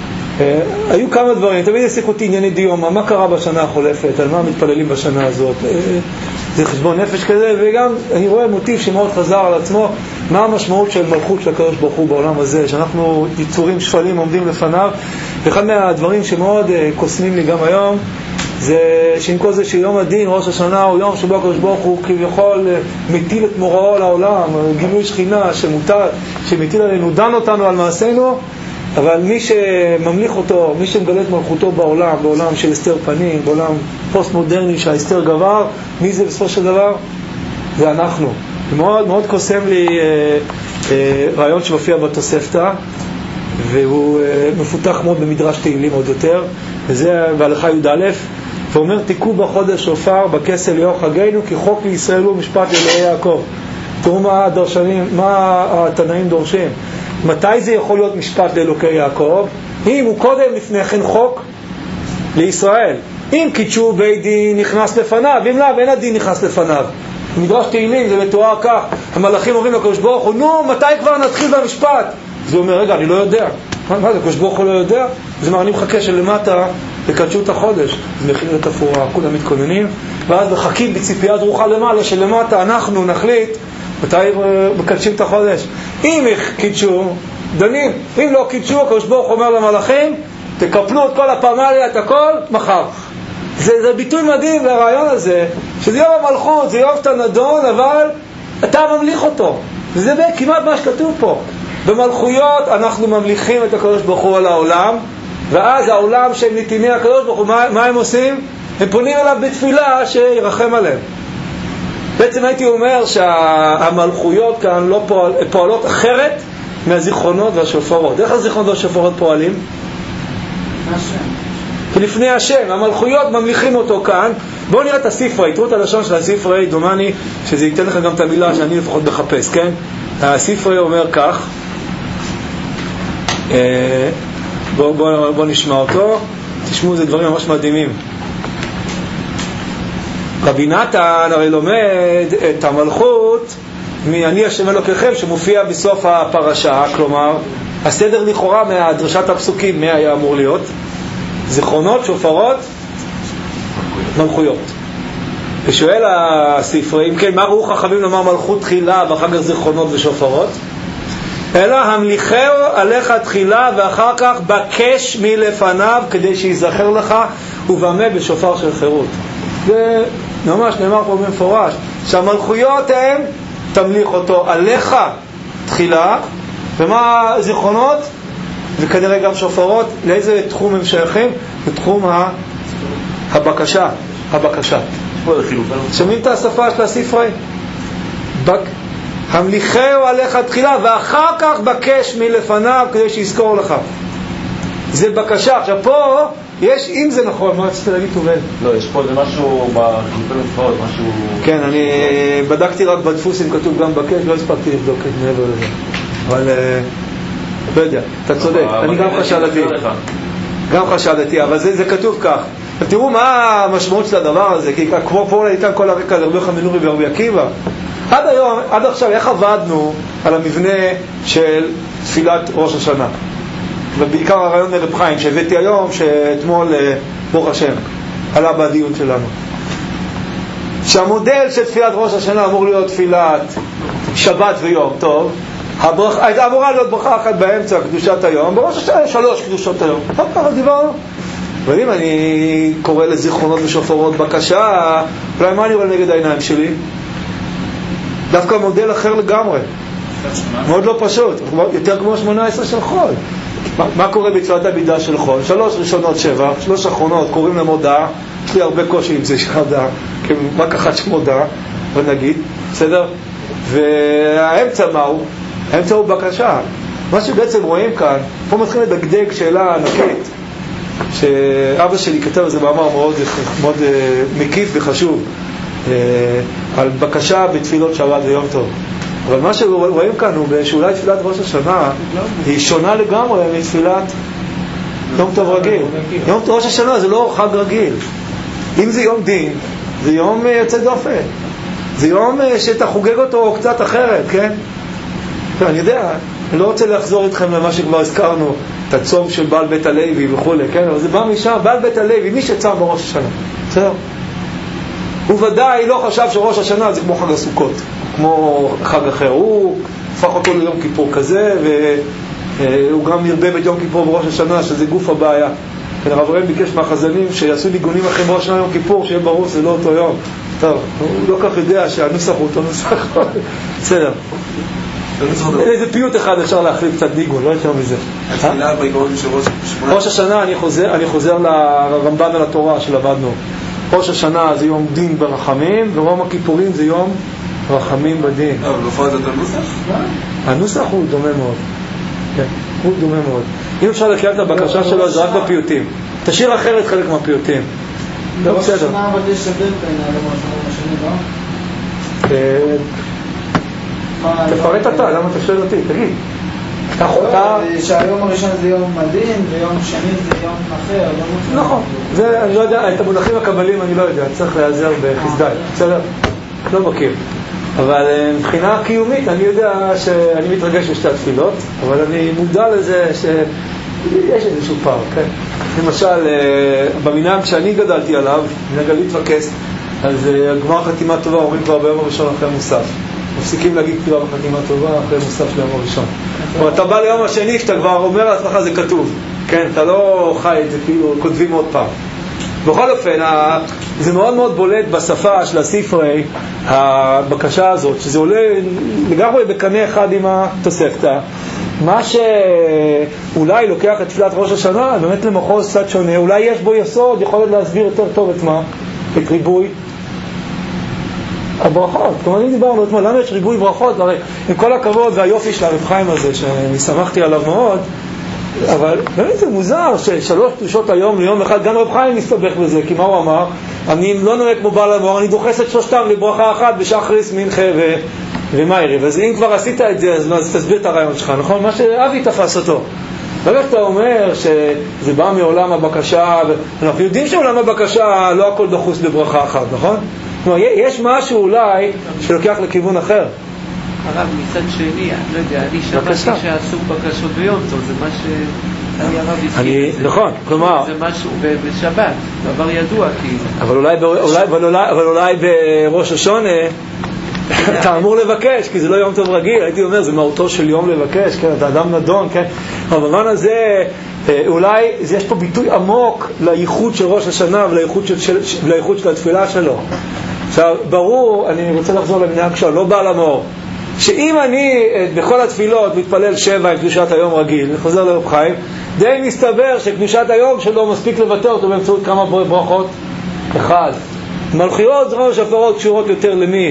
[SPEAKER 1] היו כמה דברים, תמיד העסיק אותי ענייני דיום, מה קרה בשנה החולפת, על מה מתפללים בשנה הזאת, זה חשבון נפש כזה, וגם אני רואה מוטיב שמאוד חזר על עצמו, מה המשמעות של מלכות של הקדוש ברוך הוא בעולם הזה, שאנחנו יצורים שפלים עומדים לפניו. ואחד מהדברים שמאוד קוסמים לי גם היום, זה שעם כל זה שיום הדין, ראש השנה, הוא יום שבו הקדוש ברוך הוא כביכול מטיל את מוראו לעולם, גילוי שכינה שמוטל, שמטיל עלינו, דן אותנו על מעשינו, אבל מי שממליך אותו, מי שמגלה את מלכותו בעולם, בעולם של הסתר פנים, בעולם פוסט מודרני שההסתר גבר, מי זה בסופו של דבר? זה אנחנו. מאוד מאוד קוסם לי אה, אה, רעיון שמופיע בתוספתא, והוא אה, מפותח מאוד במדרש תהילים עוד יותר, וזה בהלכה י"א, ואומר תיקו בחודש שופר בכסל ליום חגנו, כי חוק לישראל הוא משפט לאלוהי יעקב. תראו מה הדרשנים, מה התנאים דורשים. מתי זה יכול להיות משפט לאלוקי יעקב? אם הוא קודם לפני כן חוק לישראל. אם קידשו בית דין נכנס לפניו, אם לא, אין הדין נכנס לפניו. במדרש תהילים זה מתואר כך, המלאכים אומרים לקדוש ברוך הוא, נו, מתי כבר נתחיל במשפט? זה אומר, רגע, אני לא יודע. מה, מה זה, הקדוש ברוך הוא לא יודע? זה אומר, אני מחכה שלמטה לקדשו את החודש. זה מכין את הפורה, כולם מתכוננים, ואז מחכים בציפייה דרוכה למעלה, שלמטה אנחנו נחליט מתי מקדשים את החודש. אם קידשו, דנים. אם לא קידשו, הקדוש ברוך הוא אומר למלאכים, תקפלו את כל הפמליה, את הכל, מחר. זה, זה ביטוי מדהים לרעיון הזה, שזה יום המלכות, זה יום שאתה נדון, אבל אתה ממליך אותו. וזה כמעט מה שכתוב פה. במלכויות אנחנו ממליכים את הקדוש ברוך הוא על העולם, ואז העולם של נתיני הקדוש ברוך הוא, מה, מה הם עושים? הם פונים אליו בתפילה שירחם עליהם. בעצם הייתי אומר שהמלכויות כאן לא פועל, פועלות אחרת מהזיכרונות והשופרות. איך הזיכרונות והשופרות פועלים? לפני השם, המלכויות ממליכים אותו כאן. בואו נראה את הספרי, תראו את הלשון של הספרי, דומני שזה ייתן לך גם את המילה שאני לפחות מחפש, כן? הספרי אומר כך, בואו בוא, בוא נשמע אותו, תשמעו, זה דברים ממש מדהימים. רבי נתן הרי לומד את המלכות מאני השם אלוקיכם שמופיע בסוף הפרשה, כלומר הסדר לכאורה מהדרשת הפסוקים מה היה אמור להיות? זיכרונות, שופרות, מלכויות. ושואל הספרי, אם כן, מה ראו חכמים לומר מלכות תחילה ואחר כך זיכרונות ושופרות? אלא המליכהו עליך תחילה ואחר כך בקש מלפניו כדי שיזכר לך ובמה בשופר של חירות. זה ממש נאמר פה במפורש שהמלכויות הם תמליך אותו עליך תחילה, ומה זיכרונות וכנראה גם שופרות לאיזה תחום הם שייכים? לתחום הבקשה. הבקשה שומעים את השפה של הספרי? בק... המליכהו עליך תחילה ואחר כך בקש מלפניו כדי שיזכור לך. זה בקשה. עכשיו פה יש, אם זה נכון, מה רציתי להגיד תובל?
[SPEAKER 3] לא, יש פה זה משהו בחילופי מצוות, משהו...
[SPEAKER 1] כן, אני בדקתי רק בדפוסים, כתוב גם בקש, לא הספקתי לבדוק את מעבר לזה, אבל לא יודע, אתה צודק, אני גם חשדתי גם חשדתי, אבל זה כתוב כך. תראו מה המשמעות של הדבר הזה, כי כמו פה ניתן כל הרקע לרבי יוחנן בן נורי ורבי עקיבא. עד היום, עד עכשיו, איך עבדנו על המבנה של תפילת ראש השנה? ובעיקר הרעיון מרב חיים שהבאתי היום, שאתמול ברוך השם עלה בדיון שלנו, שהמודל של תפילת ראש השנה אמור להיות תפילת שבת ויום טוב. הייתה אמורה להיות ברכה אחת באמצע, קדושת היום, בראש השנה שלוש קדושות היום. ככה דיברנו. אבל אם אני קורא לזיכרונות ושופרות בקשה, אולי מה אני רואה נגד העיניים שלי? דווקא מודל אחר לגמרי, מאוד לא פשוט, יותר כמו שמונה עשרה של חול. מה, מה קורה בתפילת הבידה של חול? שלוש ראשונות שבע, שלוש אחרונות קוראים למודעה. יש לי הרבה קושי עם זה שמודעה, כי רק אחת שמודעה, ונגיד, בסדר? והאמצע מהו? האמצע הוא בקשה. מה שבעצם רואים כאן, פה מתחיל לדגדג שאלה ענקית, שאבא שלי כתב איזה מאמר מאוד, מאוד מקיף וחשוב, על בקשה בתפילות שבת ויום טוב. אבל מה שרואים כאן הוא שאולי תפילת ראש השנה היא שונה לגמרי מתפילת יום טוב רגיל. יום ראש השנה זה לא חג רגיל. אם זה יום דין, זה יום יוצא דופן. זה יום שאתה חוגג אותו קצת אחרת, כן? אני יודע, אני לא רוצה לחזור איתכם למה שכבר הזכרנו, את הצום של בעל בית הלוי וכו', כן? אבל זה בא משם, בעל בית הלוי, מי שצם בראש השנה. בסדר? הוא ודאי לא חשב שראש השנה זה כמו חג הסוכות, כמו חג אחר. הוא הפך אותו ליום כיפור כזה, והוא גם ירבה ביום כיפור בראש השנה, שזה גוף הבעיה. כן, הרב ראם ביקש מהחזנים שיעשו ניגונים אחרים בראש השנה יום כיפור, שיהיה ברור זה לא אותו יום. טוב, הוא לא כך יודע שהנוסח הוא אותו נוסח. בסדר. איזה פיוט אחד אפשר להחליט קצת ניגון, לא יותר מזה.
[SPEAKER 6] התפילה בעיקרון של
[SPEAKER 1] ראש השנה, אני חוזר, אני חוזר לרמב"ן על התורה שלמדנו. ראש השנה זה יום דין ברחמים, ורום הכיפורים זה יום רחמים בדין.
[SPEAKER 6] אבל לא יכול לדעת הנוסח?
[SPEAKER 1] הנוסח הוא דומה מאוד. כן, הוא דומה מאוד. אם אפשר לקראת את הבקשה שלו, זה רק בפיוטים. תשאיר אחרת חלק מהפיוטים. לא בסדר.
[SPEAKER 2] ראש השנה אבל יש הבדל בין הראש השנה והשני, לא?
[SPEAKER 1] תפרט אתה, למה אתה שואל אותי? תגיד.
[SPEAKER 2] שהיום הראשון זה יום מדין ויום שני זה יום אחר.
[SPEAKER 1] נכון, זה אני לא יודע, את המונחים הקבלים אני לא יודע, צריך להיעזר בחסדאי, בסדר? לא מכיר, אבל מבחינה קיומית אני יודע שאני מתרגש בשתי התפילות, אבל אני מודע לזה שיש איזשהו פער, כן? למשל במנהג שאני גדלתי עליו, מנהג להתפקס, אז גמר חתימה טובה אומרים כבר ביום הראשון אחרי מוסף, מפסיקים להגיד תפילה בחתימה טובה אחרי מוסף של יום הראשון. אבל אתה בא ליום השני, שאתה כבר אומר לעצמך זה כתוב, כן? אתה לא חי את זה, כאילו כותבים עוד פעם. בכל אופן, זה מאוד מאוד בולט בשפה של הספרי, הבקשה הזאת, שזה עולה לגמרי בקנה אחד עם התוספתא. מה שאולי לוקח את תפילת ראש השנה, באמת למחוז קצת שונה, אולי יש בו יסוד, יכול להיות להסביר יותר טוב את מה? את ריבוי הברכות. כלומר, אם דיברנו אתמול, למה יש ריבוי ברכות? הרי עם כל הכבוד והיופי של הרב חיים הזה, שאני שמחתי עליו מאוד, אבל באמת זה מוזר ששלוש קדושות היום ליום אחד, גם רב חיים מסתבך בזה, כי מה הוא אמר? אני לא נוהג כמו בעל המור, אני דוחס את שלושתם לברכה אחת בשחריס, מנחה ו... ומיירי. אז אם כבר עשית את זה, אז תסביר את הרעיון שלך, נכון? מה שאבי תפס אותו. ברגע אתה אומר שזה בא מעולם הבקשה, ואנחנו יודעים שעולם הבקשה לא הכל דחוס לברכה אחת, נכון? כלומר, יש משהו אולי שלוקח לכיוון אחר.
[SPEAKER 5] הרב, מצד שני, אני לא יודע, אני שמעתי שעשו בקשות ביום טוב, זה מה שאני הרב הזכיר את זה.
[SPEAKER 1] נכון, כלומר...
[SPEAKER 5] זה משהו בשבת, דבר ידוע, כי...
[SPEAKER 1] אבל אולי בראש השונה, אתה אמור לבקש, כי זה לא יום טוב רגיל. הייתי אומר, זה מהותו של יום לבקש, כן, אתה אדם נדון, כן. אבל במובן הזה, אולי יש פה ביטוי עמוק לייחוד של ראש השנה ולייחוד של, של, ולייחוד של התפילה שלו. עכשיו, ברור, אני רוצה לחזור למנהג שלו, לא בעל המאור, שאם אני בכל התפילות מתפלל שבע עם קדושת היום רגיל, וחוזר לרב חיים, די מסתבר שקדושת היום שלו מספיק לבטא אותו באמצעות כמה ברכות. אחד, מלכויות זרוע ושפרות קשורות יותר למי?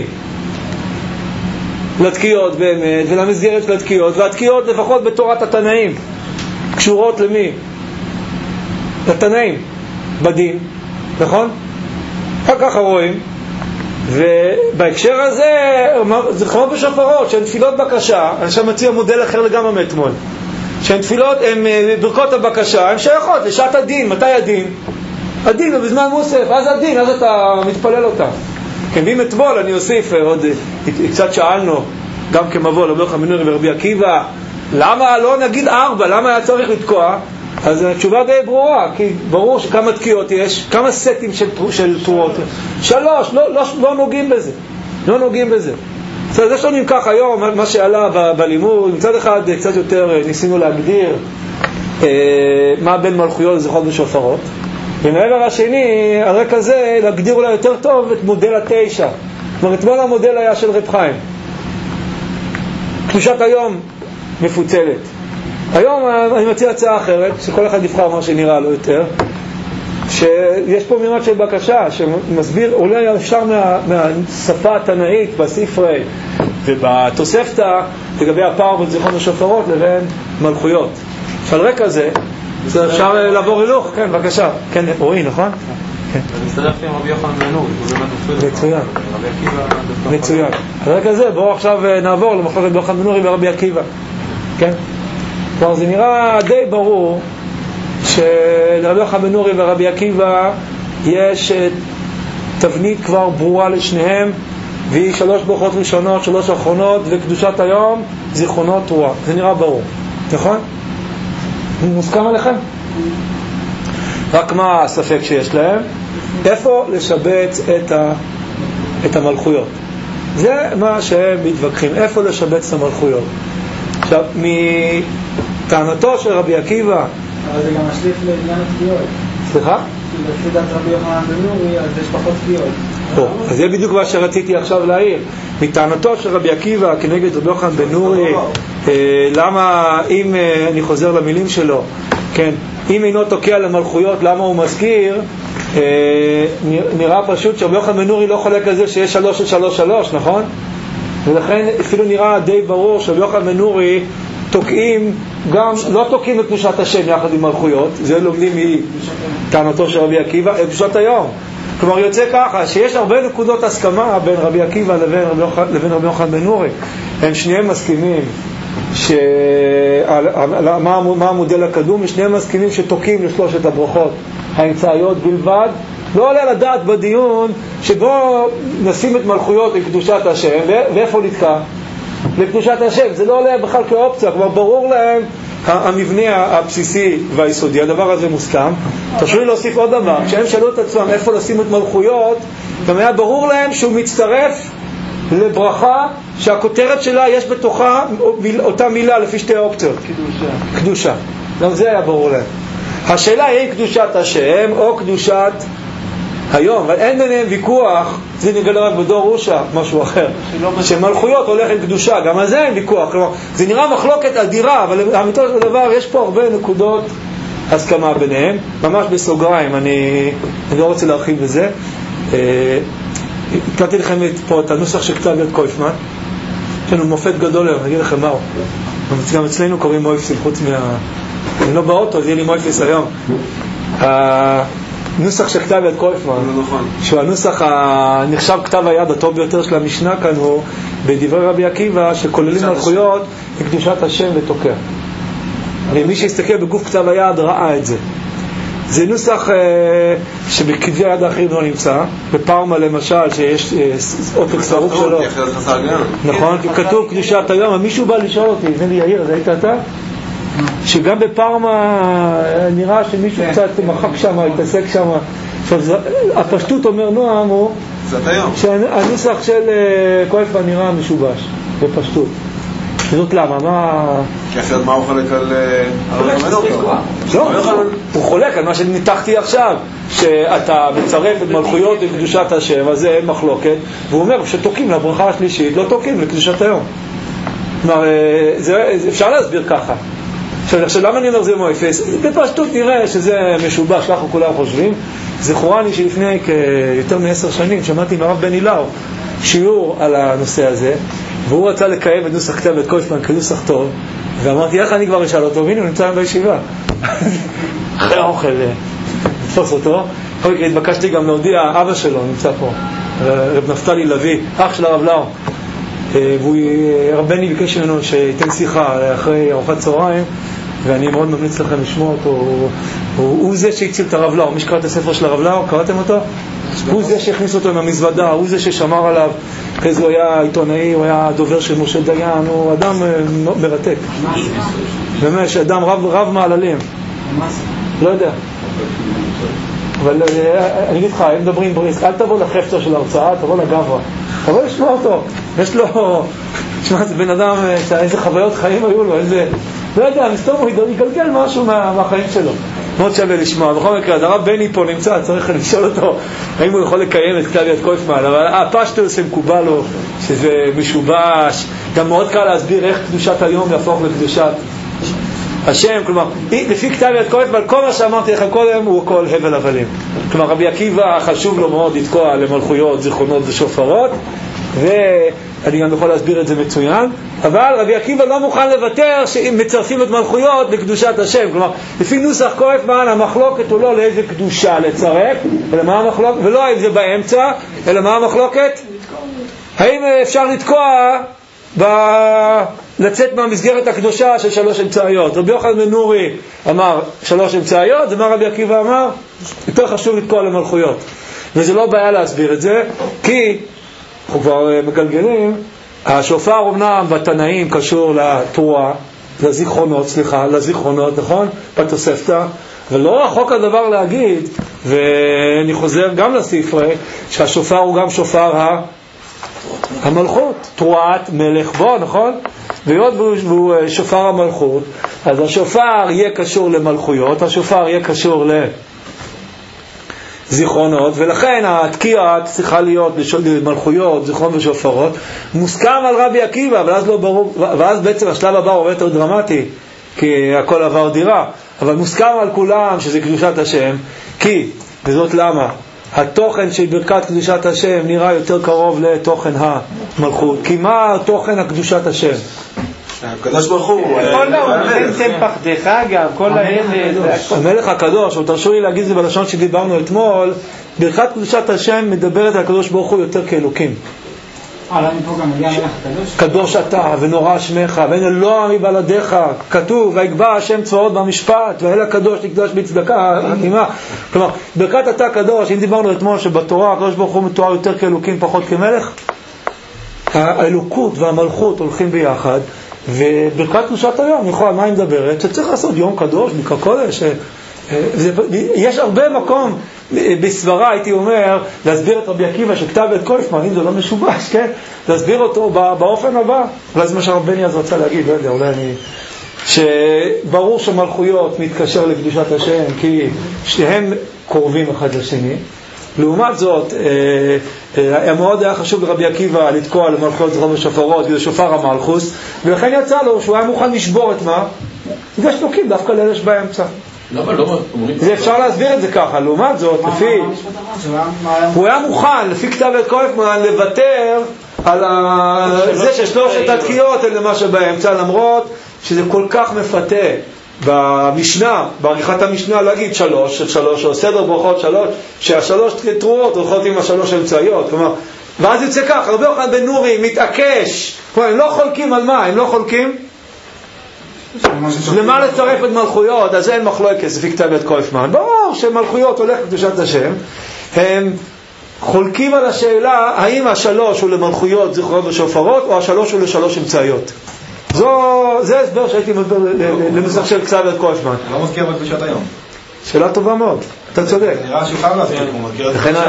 [SPEAKER 1] לתקיעות באמת, ולמסגרת של התקיעות, והתקיעות לפחות בתורת התנאים קשורות למי? לתנאים, בדין, נכון? רק ככה רואים, ובהקשר הזה זה כמו בשופרות שהן תפילות בקשה. אני עכשיו מציע מודל אחר לגמרי מאתמול, שהן תפילות, הן ברכות הבקשה, הן שייכות לשעת הדין. מתי הדין? הדין הוא בזמן מוסף, אז הדין, אז אתה מתפלל אותה. כן, ואם אתמול אני אוסיף עוד קצת, שאלנו גם כמבוא לרבי יוחנן בן נורי ורבי עקיבא, למה לא נגיד ארבע, למה היה צריך לתקוע? אז התשובה די ברורה, כי ברור שכמה תקיעות יש, כמה סטים של, של תרועות, שלוש, לא, לא, לא נוגעים בזה, לא נוגעים בזה. אז יש לנו כך היום, מה שעלה ב, בלימוד, מצד אחד קצת יותר ניסינו להגדיר אה, מה בין מלכויות לזכות ושופרות, ומעבר השני, על רקע זה, להגדיר אולי יותר טוב את מודל התשע. כלומר, אתמול המודל היה של רב חיים, קדושת היום מפוצלת. היום אני מציע הצעה אחרת, שכל אחד יבחר מה שנראה לו יותר, שיש פה מימד של בקשה שמסביר, אולי אפשר מה, מהשפה התנאית בספרי ובתוספתא לגבי הפער בין זיכרון ושופרות לבין מלכויות. על רקע זה אפשר לעבור הילוך. כן, בבקשה. כן, רואי, נכון?
[SPEAKER 3] אני מצטרף עם רבי יוחנן בן נורי.
[SPEAKER 1] מצוין. מצוין. על רקע זה בואו עכשיו נעבור למחלוקת רבי יוחנן בן נורי ורבי עקיבא. כן? כבר זה נראה די ברור שלרבי יוחנן בן נורי ורבי עקיבא יש תבנית כבר ברורה לשניהם, והיא שלוש ברכות ראשונות, שלוש אחרונות, וקדושת היום זיכרונות תרועה. זה נראה ברור, נכון? מוסכם עליכם? רק מה הספק שיש להם? איפה לשבץ את, ה... את המלכויות? זה מה שהם מתווכחים, איפה לשבץ את המלכויות. עכשיו, מטענתו של רבי עקיבא,
[SPEAKER 2] אבל זה גם משליך לעניין התקיעות.
[SPEAKER 1] סליחה?
[SPEAKER 2] כי לפי דעת רבי יוחנן בן נורי, אז יש פחות תקיעות.
[SPEAKER 1] אז זה בדיוק מה שרציתי עכשיו להעיר. מטענתו של רבי עקיבא כנגד רבי יוחנן בן נורי, למה, אם אני חוזר למילים שלו, כן, אם אינו תוקע למלכויות, למה הוא מזכיר? נראה פשוט שרבי יוחנן בן נורי לא חולק על זה שיש שלוש של שלוש שלוש, נכון? ולכן אפילו נראה די ברור שרבי יוחנן בן נורי תוקעים, גם לא תוקעים את קדושת השם יחד עם מלכויות, זה לומדים מטענתו של רבי עקיבא, את קדושת היום. כלומר יוצא ככה שיש הרבה נקודות הסכמה בין רבי עקיבא לבין רבי, לבין רבי יוחנן בן נורי. הם שניהם מסכימים ש... מה, מה המודל הקדום, ושניהם מסכימים שתוקעים לשלושת הברכות האמצעיות בלבד. לא עולה לדעת בדיון שבו נשים את מלכויות לקדושת השם, ואיפה נתקע? לקדושת השם. זה לא עולה בכלל כאופציה, כבר ברור להם המבנה הבסיסי והיסודי, הדבר הזה מוסכם. תשאו לי להוסיף עוד דבר, כשהם שאלו את עצמם איפה לשים את מלכויות, גם היה ברור להם שהוא מצטרף לברכה שהכותרת שלה יש בתוכה אותה מילה לפי שתי אופציות, קדושה. קדושה. גם זה היה ברור להם. השאלה היא קדושת השם או קדושת היום, אבל אין ביניהם ויכוח. זה נגלה רק בדור רושה, משהו אחר, שמלכויות הולך עם קדושה, גם על זה אין ויכוח. כלומר, זה נראה מחלוקת אדירה, אבל האמיתו של דבר יש פה הרבה נקודות הסכמה ביניהם. ממש בסוגריים, אני, אני לא רוצה להרחיב בזה. הקלטתי לכם פה את הנוסח שכתב יד קויפמן, יש לנו מופת גדול היום, אני אגיד לכם מהו. גם אצלנו קוראים מויפסים, חוץ מה... אני לא באוטו, אז יהיה לי מויפס היום. הנוסח שכתב יד קויפמן, שהוא הנוסח הנחשב כתב היד הטוב ביותר של המשנה כאן, הוא בדברי רבי עקיבא שכוללים מלכויות לקדושת השם ותוקע. ומי שיסתכל בגוף כתב היד ראה את זה. זה נוסח שבכתבי היד האחרים לא נמצא. בפרמה למשל שיש עותק שרוף שלו, נכון? כתוב קדושת היום. מישהו בא לשאול אותי, זה לי יאיר, זה היית אתה? שגם בפרמה נראה שמישהו קצת מחק שם, התעסק שם. הפשטות אומר נועם הוא
[SPEAKER 6] זאת היום.
[SPEAKER 1] שהנוסח של קויפמן נראה משובש, בפשטות. זאת למה? מה...
[SPEAKER 6] כי אחרת מה הוא חולק על...
[SPEAKER 1] לא, הוא חולק על מה שניתחתי עכשיו, שאתה מצרף את מלכויות לקדושת השם, אז זה אין מחלוקת, והוא אומר שתוקים לברכה השלישית, לא תוקים לקדושת היום. כלומר, אפשר להסביר ככה. עכשיו, למה אני אומר זה מואפס? בפשטות נראה שזה משובש, ככה כולם חושבים. זכורני שלפני כיותר מעשר שנים שמעתי מהרב בן אילאו שיעור על הנושא הזה, והוא רצה לקיים את נוסח כתב את קויפמן כנוסח טוב, ואמרתי איך אני כבר אשאל אותו, והנה הוא נמצא בישיבה אחרי האוכל לתפוס אותו. בכל מקרה התבקשתי גם להודיע, אבא שלו נמצא פה, רב נפתלי לוי, אח של הרב לאו, והרב בני ביקש ממנו שייתן שיחה אחרי ארוחת צהריים, ואני מאוד ממליץ לכם לשמוע אותו. הוא, הוא, הוא זה שהציל את הרב לאו. מי שקרא את הספר של הרב לאו, קראתם אותו? הוא זה שהכניס אותו עם המזוודה, הוא זה ששמר עליו. אחרי זה הוא היה עיתונאי, הוא היה דובר של משה דיין, הוא אדם מרתק. באמת, אדם רב, רב מעללים. לא יודע. אבל אני אגיד לך, הם מדברים בריסק, אל תבוא לחפצה של ההרצאה, תבוא לגברה. תבוא לשמוע אותו. יש לו... תשמע, זה בן אדם, איזה חוויות חיים היו לו, איזה... לא יודע, מסתום הוא יגלגל משהו מה, מהחיים שלו. מאוד שווה לשמוע. בכל מקרה, הרב בני פה נמצא, צריך לשאול אותו האם הוא יכול לקיים את כתב יד קויפמן, אבל הפשטוס מקובל לו שזה משובש. גם מאוד קל להסביר איך קדושת היום יהפוך לקדושת השם. כלומר, לפי כתב יד קויפמן, כל מה שאמרתי לך קודם הוא הכל הבל הבלים. כלומר, רבי עקיבא חשוב לו מאוד לתקוע למלכויות, זיכרונות ושופרות, ואני גם יכול להסביר את זה מצוין, אבל רבי עקיבא לא מוכן לוותר שמצרפים את מלכויות לקדושת השם. כלומר, לפי נוסח קויפמן המחלוקת הוא לא לאיזה קדושה לצרף, אלא מה המחלוקת, ולא האם זה באמצע, אלא מה המחלוקת? האם אפשר לתקוע ב... לצאת מהמסגרת הקדושה של שלוש אמצעיות. רבי יוחנן בן נורי אמר שלוש אמצעיות, זה מה רבי עקיבא אמר? יותר חשוב לתקוע למלכויות. וזה לא בעיה להסביר את זה, כי אנחנו כבר מגלגלים, השופר אומנם בתנאים קשור לתרועה, לזיכרונות, סליחה, לזיכרונות, נכון? בתוספתא, ולא רחוק הדבר להגיד, ואני חוזר גם לספרי, שהשופר הוא גם שופר ה... המלכות, תרועת מלך בו, נכון? והיות והוא שופר המלכות, אז השופר יהיה קשור למלכויות, השופר יהיה קשור ל... זיכרונות, ולכן התקיעה צריכה להיות למלכויות, זיכרון ושופרות, מוסכם על רבי עקיבא, אבל אז לא ברור, ואז בעצם השלב הבא הוא יותר דרמטי, כי הכל עבר דירה, אבל מוסכם על כולם שזה קדושת השם, כי, וזאת למה, התוכן של ברכת קדושת השם נראה יותר קרוב לתוכן המלכות, כי מה תוכן הקדושת השם?
[SPEAKER 6] הקדוש ברוך הוא
[SPEAKER 5] כל העובדים פחדך גם, כל האלה
[SPEAKER 1] המלך הקדוש, ותרשו לי להגיד את זה בלשון שדיברנו אתמול, ברכת קדושת השם מדברת על הקדוש ברוך הוא יותר כאלוקים.
[SPEAKER 2] אה, למה פה גם מגיע המלך הקדוש?
[SPEAKER 1] קדוש אתה ונורא שמך ואין אלוה מבלעדיך, כתוב ויגבה השם צבאות במשפט ואל הקדוש תקדש בצדקה חתימה. כלומר, ברכת אתה קדוש, אם דיברנו אתמול שבתורה הקדוש ברוך הוא מתואר יותר כאלוקים פחות כמלך, האלוקות והמלכות הולכים ביחד, וברכת קדושת היום, נכון, מה היא מדברת? שצריך לעשות יום קדוש, בקר קודש. יש הרבה מקום בסברה, הייתי אומר, להסביר את רבי עקיבא שכתב את קויפמן, אם זה לא משובש, כן? להסביר אותו באופן הבא. אולי זה מה שהרב בני אז רצה להגיד, לא יודע, אולי אני... שברור שמלכויות מתקשר לקדושת השם, כי שהם קרובים אחד לשני. לעומת זאת, היה מאוד היה חשוב לרבי עקיבא לתקוע למלכויות זכרון ושופרות, זה שופר המלכוס, ולכן יצא לו שהוא היה מוכן לשבור את מה? זה שלוקים דווקא לאלה שבאמצע. זה אפשר להסביר את זה ככה. לעומת זאת, לפי הוא היה מוכן, לפי כתב את קויפמן, לוותר על זה ששלושת התקיעות אלה מה שבאמצע, למרות שזה כל כך מפתה במשנה, בעריכת המשנה להגיד שלוש, שלוש, או סדר ברכות שלוש, שהשלוש תרועות הולכות עם השלוש אמצעיות. כלומר, ואז יוצא כך, רבי יוחנן בן נורי מתעקש, כלומר, הם לא חולקים על מה? הם לא חולקים? למה לצרף את מלכויות? אז אין מחלוקת לפי כתב את קויפמן. ברור שמלכויות הולך לקדושת השם, הם חולקים על השאלה האם השלוש הוא למלכויות זכרונות ושופרות, או השלוש הוא לשלוש אמצעיות. זו, זה הסבר שהייתי מדבר לנוסח של כתב את קויפמן.
[SPEAKER 6] לא מזכיר בקדושת היום.
[SPEAKER 1] שאלה טובה מאוד, אתה צודק.
[SPEAKER 6] נראה שהוא חייב להזכיר, הוא מזכיר את הקדושה.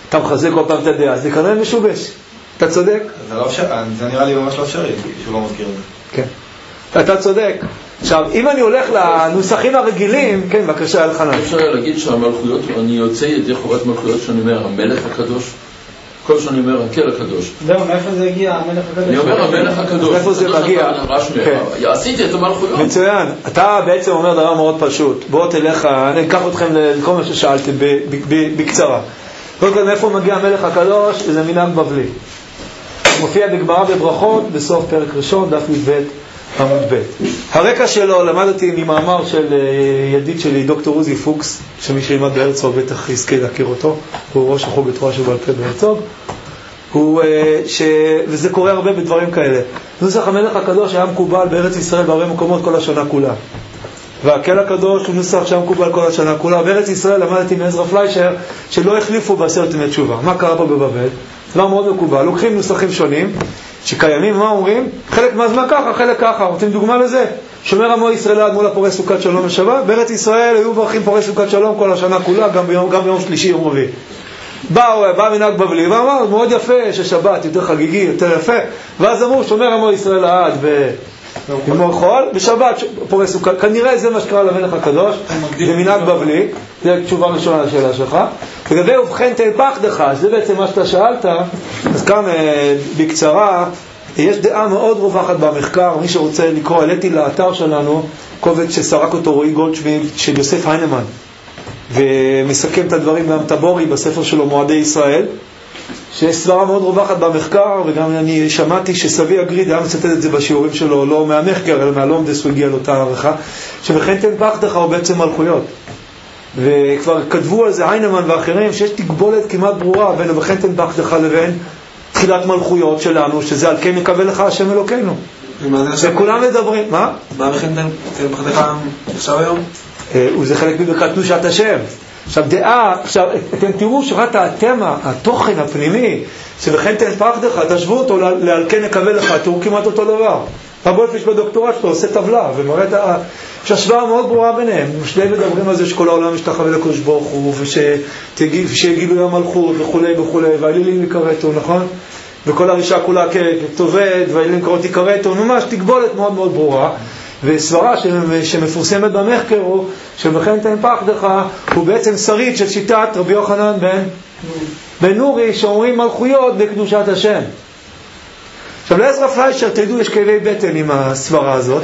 [SPEAKER 1] אתה מחזק כל פעם את הדעה, אז זה כנראה משובש. אתה צודק?
[SPEAKER 4] זה לא אפשר, זה נראה לי ממש לא אפשרי, שהוא לא מזכיר את זה.
[SPEAKER 1] כן. אתה צודק. עכשיו, אם אני הולך לנוסחים הרגילים, כן, בבקשה, אלחנן.
[SPEAKER 7] אפשר להגיד שהמלכויות, אני יוצא ידי חובת מלכויות שאני אומר, המלך הקדוש, כל שאני אומר, הקל הקדוש.
[SPEAKER 2] זהו, מאיפה זה הגיע, המלך הקדוש?
[SPEAKER 7] אני אומר, המלך הקדוש.
[SPEAKER 1] מאיפה זה מגיע?
[SPEAKER 7] עשיתי את המלכויות.
[SPEAKER 1] מצוין. אתה בעצם אומר דבר מאוד פשוט. בוא תלך, אני אקח אתכם לכל מה ששאלתם בקצרה. קודם כל, מאיפה מגיע המלך הקדוש? זה מנהג בבלי. מופיע בגמרא בברכות, בסוף פרק ראשון, דף י"ב עמוד ב'. הרקע שלו למדתי ממאמר של ידיד שלי, דוקטור עוזי פוקס, שמי שלימד בהרצוג בטח יזכה להכיר אותו, הוא ראש החוג לתורה שבעל פה בהרצוג. הוא, ש... וזה קורה הרבה בדברים כאלה. נוסח המלך הקדוש היה מקובל בארץ ישראל בהרבה מקומות כל השנה כולה. והקל הקדוש הוא נוסח שהיה מקובל כל השנה כולה. בארץ ישראל למדתי מעזרא פליישר שלא החליפו בעשרת ימי תשובה. מה קרה פה בבבל? דבר מאוד מקובל. לוקחים נוסחים שונים שקיימים, מה אומרים? חלק מהזמן ככה, חלק ככה. רוצים דוגמה לזה? שומר עמו ישראל עד מול הפורש סוכת שלום ושבת. בארץ ישראל היו ברכים פורש סוכת שלום כל השנה כולה, גם ביום, גם ביום שלישי, יום רביעי. בא, בא מנהג בבלי ואמר, מאוד יפה ששבת יותר חגיגי, יותר יפה. ואז אמרו, שומר עמו ישראל עד ביום חול, בשבת פורש סוכת. כנראה זה מה שקרה למלך הקדוש, זה מנהג בבלי. זה תשובה ראשונה לשאלה שלך. לגבי ובכן תן פחדך, זה בעצם מה שאתה שאלת. אז כאן בקצרה, יש דעה מאוד רווחת במחקר. מי שרוצה לקרוא, העליתי לאתר שלנו קובץ שסרק אותו רועי גולדשמיד של יוסף היינמן, ומסכם את הדברים גם טבורי בספר שלו מועדי ישראל, שיש סברה מאוד רווחת במחקר. וגם אני שמעתי שסבי הגריד היה מצטט את זה בשיעורים שלו, לא מהמחקר אלא מהלומדס, הוא הגיע לאותה הערכה, שבכן תן פחדך הוא בעצם מלכויות. וכבר כתבו על זה היינמן ואחרים שיש תקבולת כמעט ברורה בין ובכן תן פחדך לבין תחילת מלכויות שלנו, שזה על כן מקבל לך השם אלוקינו. וכולם מדברים, מה?
[SPEAKER 4] מה וכן תן פחדך עכשיו היום?
[SPEAKER 1] וזה חלק מברכת קדושת השם. עכשיו דעה, עכשיו אתם תראו שרק התמה, התוכן הפנימי שבכן תן פחדך, תשוו אותו לעל כן נקבל לך, תראו כמעט אותו דבר. רב וולף יש בדוקטורט שלו עושה טבלה ומראה את ה... שהשוואה מאוד ברורה ביניהם. שני מדברים על זה שכל העולם משתחווה לקדוש ברוך הוא, ושיגידו ים מלכות וכולי וכולי, והאלילים יקרתו, נכון? וכל הרישה כולה כתובד, והאלילים קראות יקרתו, ממש תקבולת מאוד מאוד ברורה. וסברה שמפורסמת במחקר הוא שבכן תן פחדך הוא בעצם שריד של שיטת רבי יוחנן בן בן נורי, שאומרים מלכויות בקדושת השם. עכשיו לעזרא פליישר, תדעו, יש כאבי בטן עם הסברה הזאת,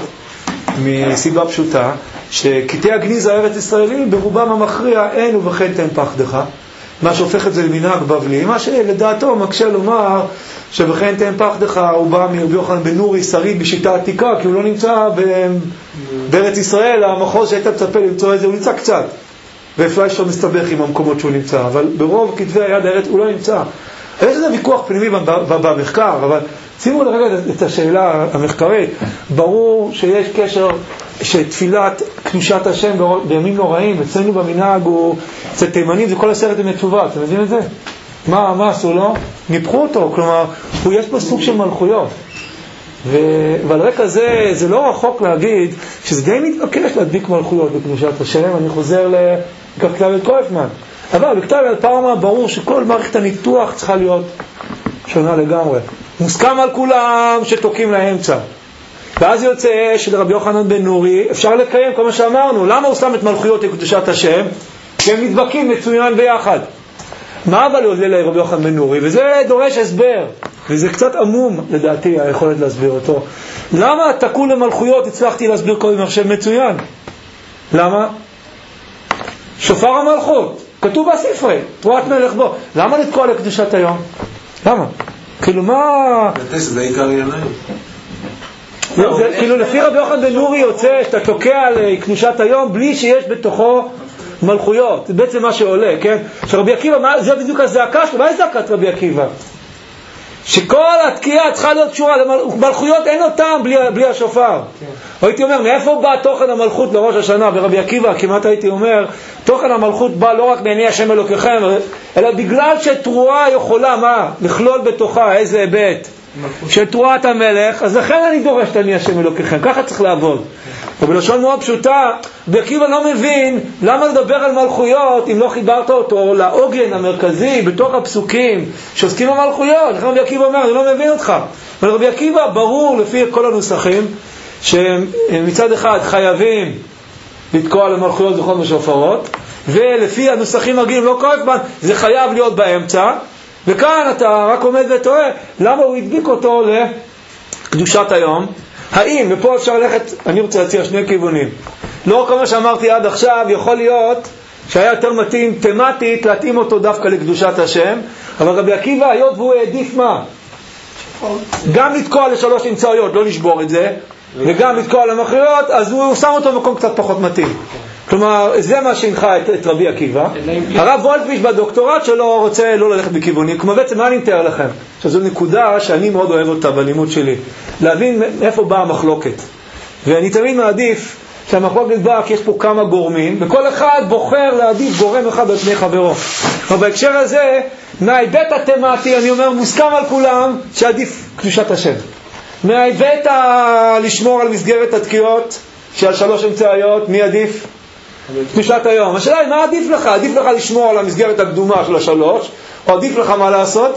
[SPEAKER 1] מסיבה פשוטה, שקטעי הגניז הארץ ישראלים ברובם המכריע אין ובכן תן פחדך, מה שהופך את זה למנהג בבלי, מה שלדעתו מקשה לומר שבכן תן פחדך הוא בא מרבי יוחנן בן נורי, שריד בשיטה עתיקה, כי הוא לא נמצא בארץ ישראל, המחוז שהיית מצפה למצוא איזה, הוא נמצא קצת, ופליישר מסתבך עם המקומות שהוא נמצא, אבל ברוב כתבי היד הארץ הוא לא נמצא. יש איזה ויכוח פנימי במחקר, אבל שימו לרגע את השאלה המחקרית. ברור שיש קשר שתפילת קדושת השם בימים נוראים, אצלנו במנהג הוא, אצל תימנים זה כל עשרת ימי תשובה, אתם יודעים את זה? מה, מה עשו לו? ניפחו אותו, כלומר, הוא יש פה סוג של מלכויות. ו... ועל רקע זה, זה לא רחוק להגיד שזה די מתבקש להדביק מלכויות בקדושת השם. אני חוזר לכתב את קויפמן. אבל בכתב את פרמה ברור שכל מערכת הניתוח צריכה להיות שונה לגמרי. מוסכם על כולם שתוקים לאמצע. ואז יוצא שלרבי יוחנן בן נורי אפשר לקיים כל מה שאמרנו. למה הוא שם את מלכויות לקדושת השם? כי הם מתבקים מצוין ביחד. מה אבל עולה לרבי יוחנן בן נורי? וזה דורש הסבר. וזה קצת עמום לדעתי היכולת להסביר אותו. למה תקעו למלכויות? הצלחתי להסביר כל מחשב מצוין. למה? שופר המלכות. כתוב בספרי, תרועת מלך בו. למה לתקוע לקדושת היום? למה? כאילו מה...
[SPEAKER 4] זה עיקר עניין.
[SPEAKER 1] כאילו לפי רבי יוחנן בן נורי יוצא שאתה תוקע לקדושת היום בלי שיש בתוכו מלכויות. זה בעצם מה שעולה, כן? שרבי עקיבא, זה בדיוק הזעקה שלו. מה היא זעקת רבי עקיבא? שכל התקיעה צריכה להיות קשורה למלכויות, אין אותם בלי, בלי השופר. כן. הייתי אומר, מאיפה בא תוכן המלכות לראש השנה? ברבי עקיבא כמעט הייתי אומר, תוכן המלכות בא לא רק בעיני השם אלוקיכם, אלא בגלל שתרועה יכולה, מה? לכלול בתוכה איזה היבט? של תרועת המלך, אז לכן אני דורש את אני השם אלוקיכם. ככה צריך לעבוד. ובלשון מאוד פשוטה, רבי עקיבא לא מבין למה לדבר על מלכויות אם לא חיברת אותו לעוגן המרכזי בתוך הפסוקים שעוסקים במלכויות. לכן רבי עקיבא אומר, אני לא מבין אותך. אבל רבי עקיבא ברור לפי כל הנוסחים שמצד אחד חייבים לתקוע למלכויות זכות ושופרות, ולפי הנוסחים הרגילים לא כואב בן, זה חייב להיות באמצע. וכאן אתה רק עומד וטועה למה הוא הדביק אותו לקדושת היום. האם, ופה אפשר ללכת, אני רוצה להציע שני כיוונים. לא כמו שאמרתי עד עכשיו, יכול להיות שהיה יותר מתאים תמטית להתאים אותו דווקא לקדושת השם, אבל רבי עקיבא היות והוא העדיף מה? גם לתקוע לשלוש אמצעיות, לא לשבור את זה, וגם לתקוע למחריות, אז הוא שם אותו במקום קצת פחות מתאים. כלומר, זה מה שהנחה את, את רבי עקיבא. הרב וולפיש בדוקטורט שלו רוצה לא ללכת בכיוונים. כמו בעצם, מה אני מתאר לכם? שזו נקודה שאני מאוד אוהב אותה בלימוד שלי. להבין איפה באה המחלוקת. ואני תמיד מעדיף שהמחלוקת באה כי יש פה כמה גורמים, וכל אחד בוחר להעדיף גורם אחד על פני חברו. ובהקשר הזה, מההיבט התמטי, אני אומר, מוסכם על כולם שעדיף קדושת השם. מההיבט ה... לשמור על מסגרת התקיעות של שלוש אמצעיות, מי עדיף? קדושת היום. השאלה היא, מה עדיף לך? עדיף לך לשמור על המסגרת הקדומה של השלוש, או עדיף לך מה לעשות?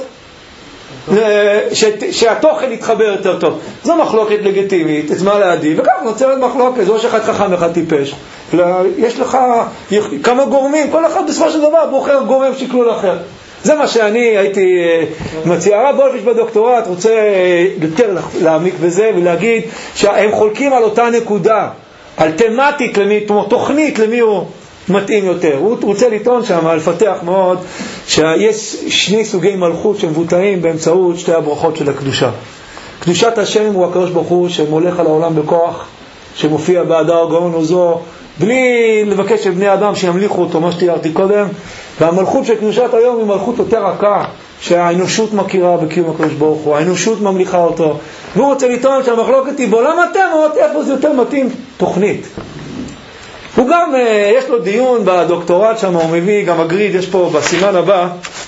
[SPEAKER 1] ש... שהתוכן יתחבר יותר טוב. זו מחלוקת לגיטימית, את מה להעדיף, וכך נוצרת מחלוקת, זו שאחד חכם אחד טיפש. יש לך כמה גורמים, כל אחד בסופו של דבר בוחר גורם שקלול אחר. זה מה שאני הייתי מציע. הרב וולפיש בדוקטורט רוצה יותר להעמיק בזה ולהגיד שהם חולקים על אותה נקודה, על תמטית למי, תוכנית למי הוא מתאים יותר. הוא רוצה לטעון שם, לפתח מאוד, שיש שני סוגי מלכות שמבוטאים באמצעות שתי הברכות של הקדושה. קדושת השם הוא הקדוש ברוך הוא שמולך על העולם בכוח, שמופיע בהדר גאון עוזו, בלי לבקש את בני אדם שימליכו אותו, מה שתיארתי קודם. והמלכות של קדושת היום היא מלכות יותר רכה, שהאנושות מכירה בקיום הקדוש ברוך הוא, האנושות ממליכה אותו, והוא רוצה לטעון שהמחלוקת היא בעולם התמות, איפה זה יותר מתאים? תוכנית. הוא גם, יש לו דיון בדוקטורט שם, הוא מביא, גם הגריד, יש פה בסימן הבא,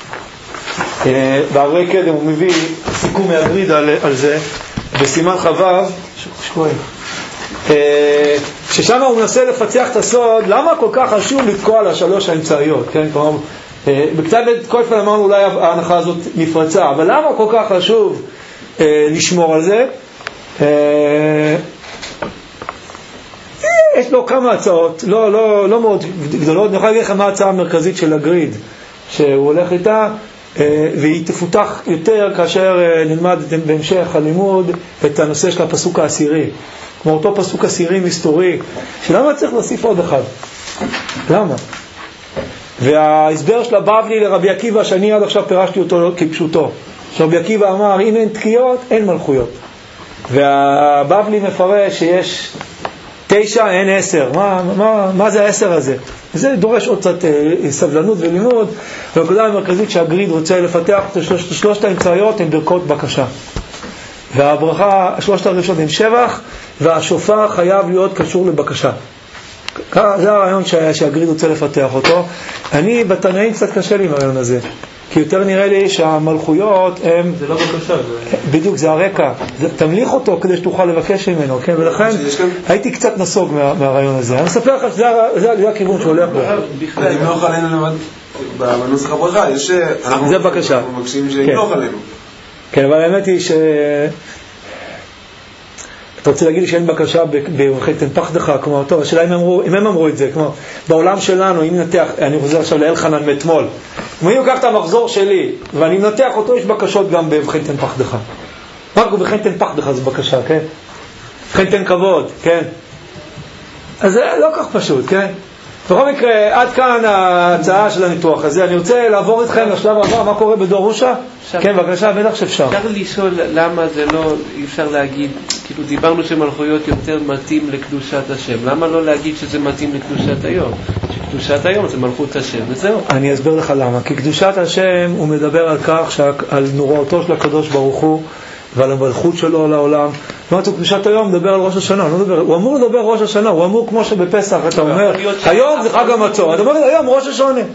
[SPEAKER 1] בעברי קדם, הוא מביא סיכום מהגריד על, על זה, בסימן חבב, שקועים. ששם הוא מנסה לפצח את הסוד, למה כל כך חשוב לתקוע לשלוש האמצעיות, כן? כלומר, בקצת כל פעם אמרנו אולי ההנחה הזאת נפרצה, אבל למה כל כך חשוב לשמור על זה? יש לו כמה הצעות, לא, לא, לא מאוד גדולות. אני יכול להגיד לכם מה ההצעה המרכזית של הגריד, שהוא הולך איתה, והיא תפותח יותר כאשר נלמד בהמשך הלימוד את הנושא של הפסוק העשירי. כמו אותו פסוק עשירי מסתורי, שלמה צריך להוסיף עוד אחד? למה? וההסבר של הבבלי לרבי עקיבא, שאני עד עכשיו פירשתי אותו כפשוטו, שרבי עקיבא אמר, אם אין תקיעות, אין מלכויות. והבבלי מפרש שיש תשע, אין עשר. מה, מה, מה זה העשר הזה? וזה דורש עוד קצת אה, סבלנות ולימוד. והנקודה המרכזית שהגריד רוצה לפתח את שלושת, שלושת האמצעיות הן ברכות בקשה. והברכה, שלושת הראשונות הן שבח, והשופר חייב להיות קשור לבקשה. זה הרעיון שהגריד רוצה לפתח אותו. אני בתנאים קצת קשה לי עם הרעיון הזה, כי יותר נראה לי שהמלכויות הם...
[SPEAKER 4] זה לא בקשה.
[SPEAKER 1] בדיוק, זה הרקע. תמליך אותו כדי שתוכל לבקש ממנו, כן? ולכן הייתי קצת נסוג מהרעיון הזה. אני אספר לך שזה הכיוון שהולך בו.
[SPEAKER 4] אם לא אוכל עלינו לבד, בנוסח הברכה, יש...
[SPEAKER 1] זה בקשה.
[SPEAKER 4] אנחנו מבקשים שלא אוכל עלינו.
[SPEAKER 1] כן, אבל האמת היא ש... אתה רוצה להגיד לי שאין בקשה בברכי תן פחדך, כמו אותו, השאלה אם, אמרו, אם הם אמרו את זה, כמו בעולם שלנו, אם נתח, אני חוזר עכשיו לאלחנן מאתמול, אם אני לוקח את המחזור שלי, ואני מנתח אותו, יש בקשות גם בברכי תן פחדך. רק בברכי תן פחדך זה בקשה, כן? בברכי תן כבוד, כן? אז זה לא כך פשוט, כן? בכל מקרה, עד כאן ההצעה של הניתוח הזה. אני רוצה לעבור איתכם לשלב הבא, מה קורה בדור רושה? כן, בבקשה, בטח שאפשר.
[SPEAKER 5] אפשר לשאול למה זה לא, אי אפשר להגיד, כאילו דיברנו שמלכויות יותר מתאים לקדושת השם, למה לא להגיד שזה מתאים לקדושת היום? שקדושת היום זה מלכות השם, וזהו.
[SPEAKER 1] אני אסביר לך למה, כי קדושת השם הוא מדבר על כך, על נוראותו של הקדוש ברוך הוא, ועל המלכות שלו לעולם. זאת קדושת היום מדבר על ראש השנה, לא מדבר, הוא אמור לדבר ראש השנה, הוא אמור כמו שבפסח אתה אומר, היום זה חג המצות, אתה אומר היום ראש השנה.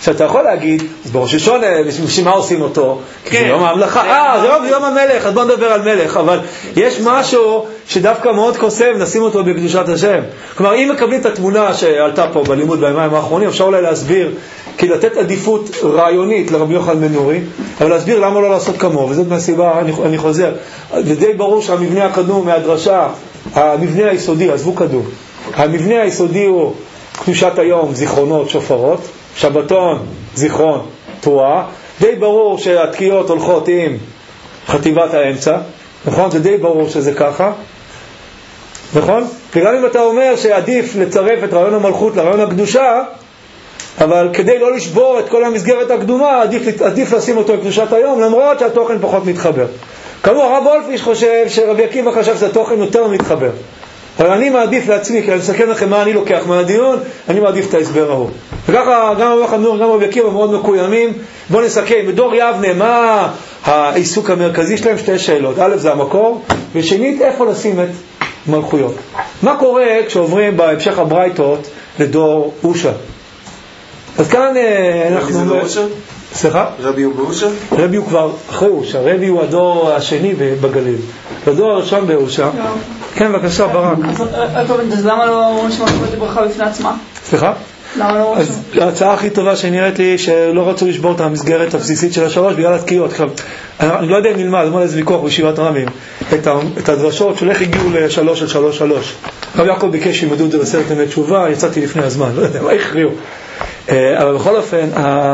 [SPEAKER 1] שאתה יכול להגיד, בראש השונה, בשביל מה עושים אותו? כי זה יום המלאכה, אה, זה יום, יום המלך, אז בוא נדבר על מלך, אבל יש משהו שדווקא מאוד קוסם, נשים אותו בקדושת השם. כלומר, אם מקבלים את התמונה שעלתה פה בלימוד בימים האחרונים, אפשר אולי להסביר, כי לתת עדיפות רעיונית לרבי יוחנן בן נורי, אבל להסביר למה לא לעשות כמוהו, וזאת מהסיבה, אני, אני חוזר, ודי ברור שהמבנה הקדום מהדרשה, המבנה היסודי, עזבו קדום, המבנה היסודי הוא קדושת היום, זיכרונות, שופרות, שבתון, זיכרון, תרועה, די ברור שהתקיעות הולכות עם חטיבת האמצע, נכון? זה די ברור שזה ככה, נכון? וגם אם אתה אומר שעדיף לצרף את רעיון המלכות לרעיון הקדושה, אבל כדי לא לשבור את כל המסגרת הקדומה, עדיף, עדיף לשים אותו לקדושת היום, למרות שהתוכן פחות מתחבר. כאמור, הרב וולפיש חושב שרבי עקיבא חשב שהתוכן יותר מתחבר. אבל אני מעדיף לעצמי, כי אני מסכם לכם מה אני לוקח מהדיון, אני מעדיף את ההסבר ההוא. וככה גם רבי יוחנן גם רבי עקיבא מאוד מקוימים. בואו נסכם, בדור יבנה, מה העיסוק המרכזי שלהם? שתי שאלות. א', זה המקור, ושנית, איפה לשים את מלכויות. מה קורה כשעוברים בהמשך הברייתות לדור אושה? אז כאן אנחנו...
[SPEAKER 4] רבי זה לא אושה?
[SPEAKER 1] סליחה?
[SPEAKER 4] רבי הוא באושה?
[SPEAKER 1] רבי הוא כבר אחרי אושה, רבי הוא הדור השני בגליל. בדור הראשון באושה. כן, בבקשה, ברק.
[SPEAKER 8] אז למה לא אומרים שמלכות ברכה בפני עצמה?
[SPEAKER 1] סליחה?
[SPEAKER 8] למה לא אומרים?
[SPEAKER 1] אז ההצעה הכי טובה שנראית לי שלא רצו לשבור את המסגרת הבסיסית של השלוש בגלל התקיעות. אני לא יודע אם נלמד, אמרו איזה ויכוח בישיבת רמים, את הדרשות של איך הגיעו לשלוש של שלוש שלוש. רב יעקב ביקש שימדו את זה בסרט אמת תשובה, יצאתי לפני הזמן, לא יודע, מה הכריעו. אבל בכל אופן,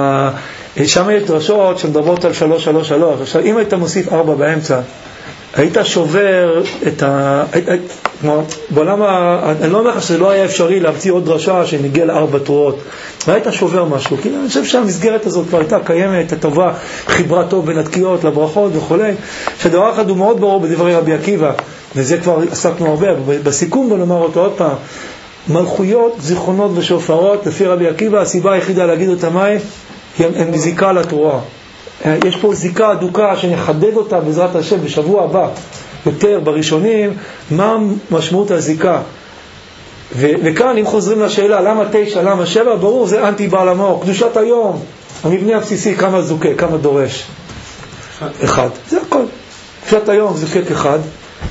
[SPEAKER 1] שם יש דרשות שמדברות על שלוש שלוש שלוש. עכשיו, אם היית מוסיף ארבע באמצע, היית שובר את ה... בעולם ה... אני לא אומר לך שזה לא היה אפשרי להמציא עוד דרשה שנגיע לארבע תרועות, והיית שובר משהו, כי אני חושב שהמסגרת הזאת כבר הייתה קיימת, הטובה, חיברה טוב בין התקיעות לברכות וכו'. שדבר אחד הוא מאוד ברור בדברי רבי עקיבא, וזה כבר עסקנו הרבה, בסיכום בוא נאמר אותו עוד פעם, מלכויות, זיכרונות ושופרות, לפי רבי עקיבא, הסיבה היחידה להגיד אותה מה היא? הם בזיקה לתרועה. יש פה זיקה אדוקה שנחדד אותה בעזרת השם בשבוע הבא יותר בראשונים, מה משמעות הזיקה. ו- וכאן אם חוזרים לשאלה למה תשע, למה שבע, ברור זה אנטי בעל המאור, קדושת היום, המבנה הבסיסי, כמה זוקק, כמה דורש? אחד, זה הכל. קדושת היום זוקק אחד,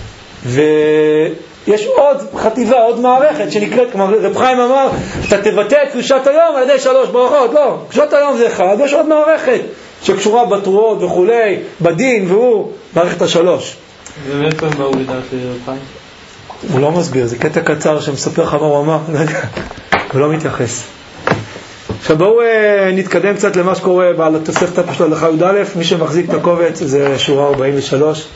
[SPEAKER 1] ויש עוד חטיבה, עוד מערכת שנקראת, כמו רב חיים אמר, אתה תבטא את קדושת היום על ידי שלוש ברכות. לא, קדושת היום זה אחד, יש עוד מערכת שקשורה בתרועות וכולי, בדין, והוא מערכת השלוש.
[SPEAKER 5] זה באמת פעם באו לדעת רב חיים?
[SPEAKER 1] הוא לא מסביר, זה קטע קצר שמספר לך מה הוא אמר, הוא לא מתייחס. עכשיו בואו נתקדם קצת למה שקורה בעל התוספתא פשוט הלכה י"א. מי שמחזיק את הקובץ זה שורה ארבעים ושלוש,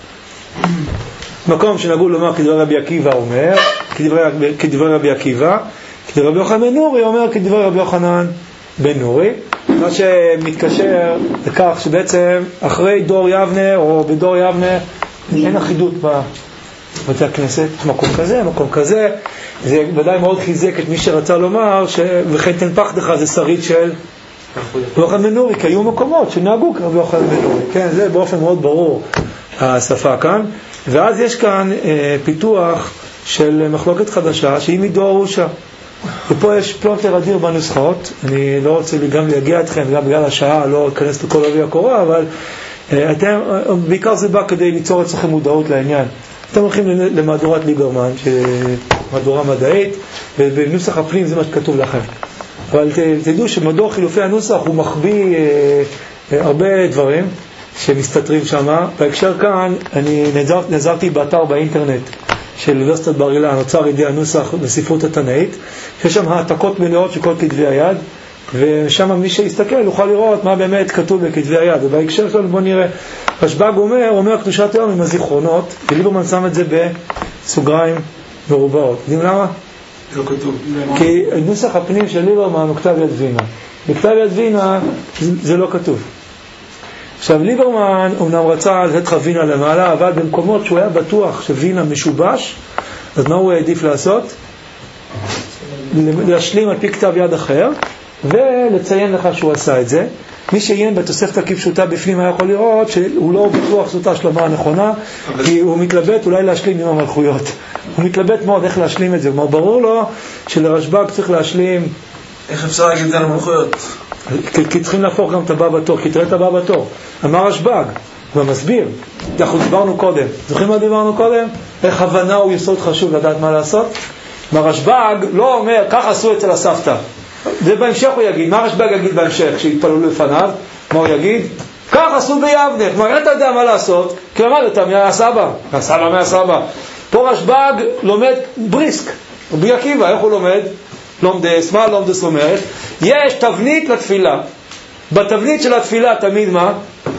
[SPEAKER 1] מקום שנהגו לומר כדברי רבי עקיבא אומר, כדברי, כדברי רבי עקיבא, כדברי רבי יוחנן בן נורי אומר כדברי רבי יוחנן בן נורי, מה שמתקשר לכך שבעצם אחרי דור יבנה או בדור יבנה אין אחידות בבתי הכנסת, מקום כזה, מקום כזה. זה ודאי מאוד חיזק את מי שרצה לומר וכן תן פחדך זה שריד של רבי יוחנן בן נורי, כי היו מקומות שנהגו כרבי יוחנן בן נורי, כן, זה באופן מאוד ברור השפה כאן. ואז יש כאן אה, פיתוח של מחלוקת חדשה שהיא מדור אושה, ופה יש פלונטר אדיר בנוסחאות. אני לא רוצה גם להגיע אתכם, גם בגלל השעה לא אכנס לכל אבי הקורא, אבל אה, אתם, בעיקר זה בא כדי ליצור אצלכם מודעות לעניין. אתם הולכים למהדורת ליברמן, מהדורה מדעית, ובנוסח הפנים זה מה שכתוב לכם, אבל ת, תדעו שמדור חילופי הנוסח הוא מחביא אה, אה, הרבה דברים שמסתתרים שם. בהקשר כאן אני נעזר, נעזרתי באתר באינטרנט של אוניברסיטת בר אילן, נוצר ידי הנוסח בספרות התנאית, שיש שם העתקות מלאות של כל כתבי היד, ושם מי שיסתכל יוכל לראות מה באמת כתוב בכתבי היד. ובהקשר שלנו בוא נראה, רשב"ג אומר, אומר קדושת היום עם הזיכרונות, וליברמן שם את זה בסוגריים מרובעות. יודעים למה?
[SPEAKER 4] לא כתוב.
[SPEAKER 1] כי נוסח הפנים של ליברמן הוא כתב יד וינה, בכתב יד וינה זה לא כתוב. עכשיו ליברמן אומנם רצה לתת לך וינה למעלה, אבל במקומות שהוא היה בטוח שווינה משובש, אז מה הוא העדיף לעשות? להשלים על פי כתב יד אחר ולציין לך שהוא עשה את זה. מי שעיין בתוספתא כפשוטה בפנים היה יכול לראות שהוא לא בטוח זאת השלמה הנכונה, כי הוא מתלבט אולי להשלים עם המלכויות, הוא מתלבט מאוד איך להשלים את זה. כלומר ברור לו שלרשב"ג צריך להשלים.
[SPEAKER 4] איך אפשר להגיד את זה על המלכויות?
[SPEAKER 1] כי, כי צריכים להפוך גם את הבא בתור, כי תראה את הבא בתור. אמר רשב"ג, הוא מסביר, אנחנו דיברנו קודם, זוכרים מה דיברנו קודם? איך הבנה הוא יסוד חשוב לדעת מה לעשות? מה רשב"ג לא אומר, כך עשו אצל הסבתא. זה בהמשך הוא יגיד, מה רשב"ג יגיד בהמשך, כשהתפללו לפניו? מה הוא יגיד? כך עשו ביבנה. כלומר, אתה יודע מה לעשות, כי למדת מהסבא, מהסבא מהסבא. פה רשב"ג לומד בריסק, רבי עקיבא, איך הוא לומד? לומדס, מה לומדס אומרת? יש תבנית לתפילה. בתבנית של התפילה תמיד מה?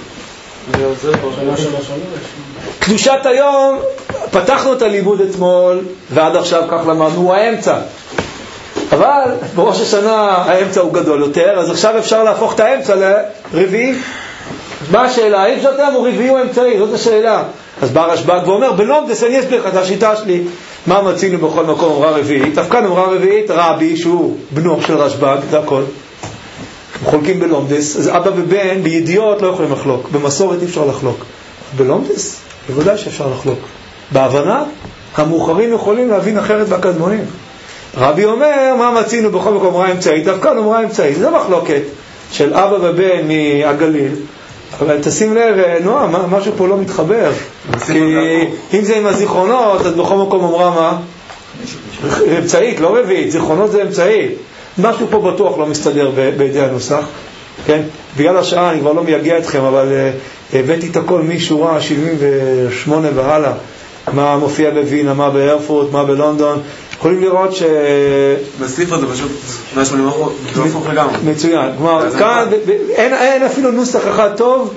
[SPEAKER 1] קדושת היום, פתחנו את הלימוד אתמול, ועד עכשיו כך למדנו, הוא האמצע. אבל בראש השנה האמצע הוא גדול יותר, אז עכשיו אפשר להפוך את האמצע לרביעי. מה השאלה? האם שאתם הוא רביעי או אמצעי? זאת השאלה. אז בא רשב"ג ואומר, בלומדס אני אסביר לך את השיטה שלי. מה מצינו בכל מקום אמרה רביעית? דווקא אמרה רביעית, רבי שהוא בנו של רשב"ג, זה הכל. חולקים בלומדס, אז אבא ובן בידיעות לא יכולים לחלוק, במסורת אי אפשר לחלוק. בלומדס, בוודאי שאפשר לחלוק. בהבנה, המאוחרים יכולים להבין אחרת בקדמונים. רבי אומר, מה מצינו בכל מקום אמרה אמצעית? דווקא אמרה אמצעית, זה מחלוקת של אבא ובן מהגליל. אבל תשים לב, נועם, משהו פה לא מתחבר. כי אם זה עם הזיכרונות, אז בכל מקום אמרה מה? אמצעית, לא רביעית, זיכרונות זה אמצעית. משהו פה בטוח לא מסתדר בידי הנוסח, כן? בגלל השעה אני כבר לא מייגע אתכם, אבל uh, הבאתי את הכל משורה שבעים ושמונה והלאה, מה מופיע בווינה, מה בארפורט, מה בלונדון. יכולים לראות ש...
[SPEAKER 4] בספר זה פשוט מאה ושמונים אחוז, כאילו הפוך לגמרי.
[SPEAKER 1] מצוין, כלומר, כאן ב- ב- אין, אין אפילו נוסח אחד טוב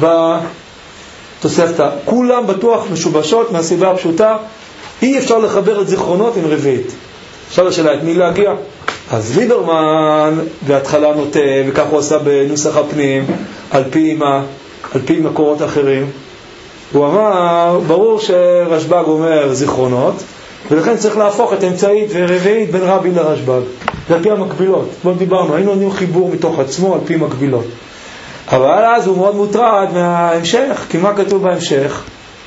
[SPEAKER 1] בתוספתא. כולם בטוח משובשות מהסיבה הפשוטה, אי אפשר לחבר את זיכרונות עם רביעית. עכשיו השאלה, את מי להגיע? אז ליברמן בהתחלה נוטה, וכך הוא עשה בנוסח הפנים, על פי מה? על פי מקורות אחרים. הוא אמר, ברור שרשב"ג אומר זיכרונות, ולכן צריך להפוך את אמצעית ורביעית בין רבי לרשב"ג. זה על פי המקבילות. כמו דיברנו, היינו עונים חיבור מתוך עצמו על פי מקבילות. אבל אז הוא מאוד מוטרד מההמשך, כי מה כתוב בהמשך?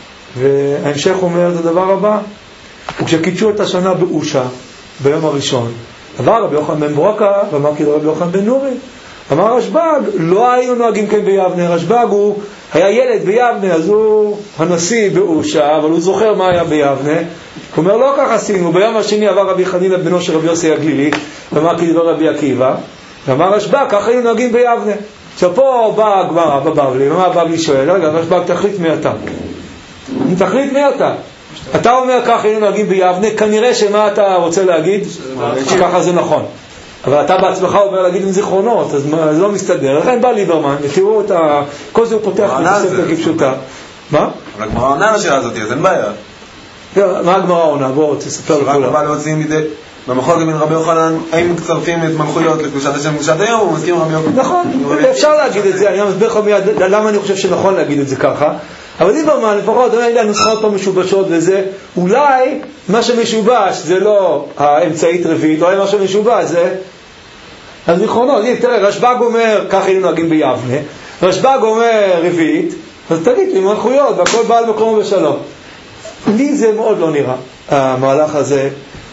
[SPEAKER 1] וההמשך אומר את הדבר הבא, וכשקידשו את השנה באושה, ביום הראשון, עבר רבי יוחנן בן ברוקה, ואמר כאילו רבי יוחנן בן נורי. אמר רשב"ג, לא היינו נוהגים כן ביבנה. רשב"ג הוא היה ילד ביבנה, אז הוא הנשיא באושה, אבל הוא זוכר מה היה ביבנה. הוא אומר, לא כך עשינו. ביום השני עבר רבי חנינא בנו של רבי יוסי הגלילי, ואמר כאילו רבי עקיבא. ואמר רשב"ג, כך היינו נוהגים ביבנה. עכשיו פה בא הגמרא בבבלי, ומה הבבלי שואל? רגע, רשב"ג, תחליט מי אתה. תחליט מי אתה. אתה אומר כך היינו נוהגים ביבנה, כנראה שמה אתה רוצה להגיד? שככה זה נכון. אבל אתה בעצמך אומר להגיד עם זיכרונות, אז זה לא מסתדר. לכן בא ליברמן, ותראו את ה... כל זה הוא פותח בתוספתא כפשוטה. מה?
[SPEAKER 4] אבל הגמרא עונה לשאלה הזאת, אז אין בעיה.
[SPEAKER 1] מה הגמרא עונה? בואו, תספר לכולם.
[SPEAKER 4] רק בא להוציא מדי... במחלוקת בין רבי יוחנן, האם מצטרפים את מלכויות לקדושת השם וקדושת היום, הוא מסכים עם רבי יוחנן.
[SPEAKER 1] נכון, אפשר להגיד את זה, אני מסביר לך מיד למה אני חושב שנכון להגיד את זה ככה. אבל ליברמן, לפחות, אלה הנוסחאות פה משובשות וזה, אולי מה שמשובש זה לא האמצעית רביעית, אולי מה שמשובש זה הזיכרונות. תראה, רשב"ג אומר, כך היינו נוהגים ביבנה, רשב"ג אומר רביעית, אז תגיד לי מלכויות, והכל בא על מקום בשלום. לי זה מאוד לא נראה, המהלך הזה,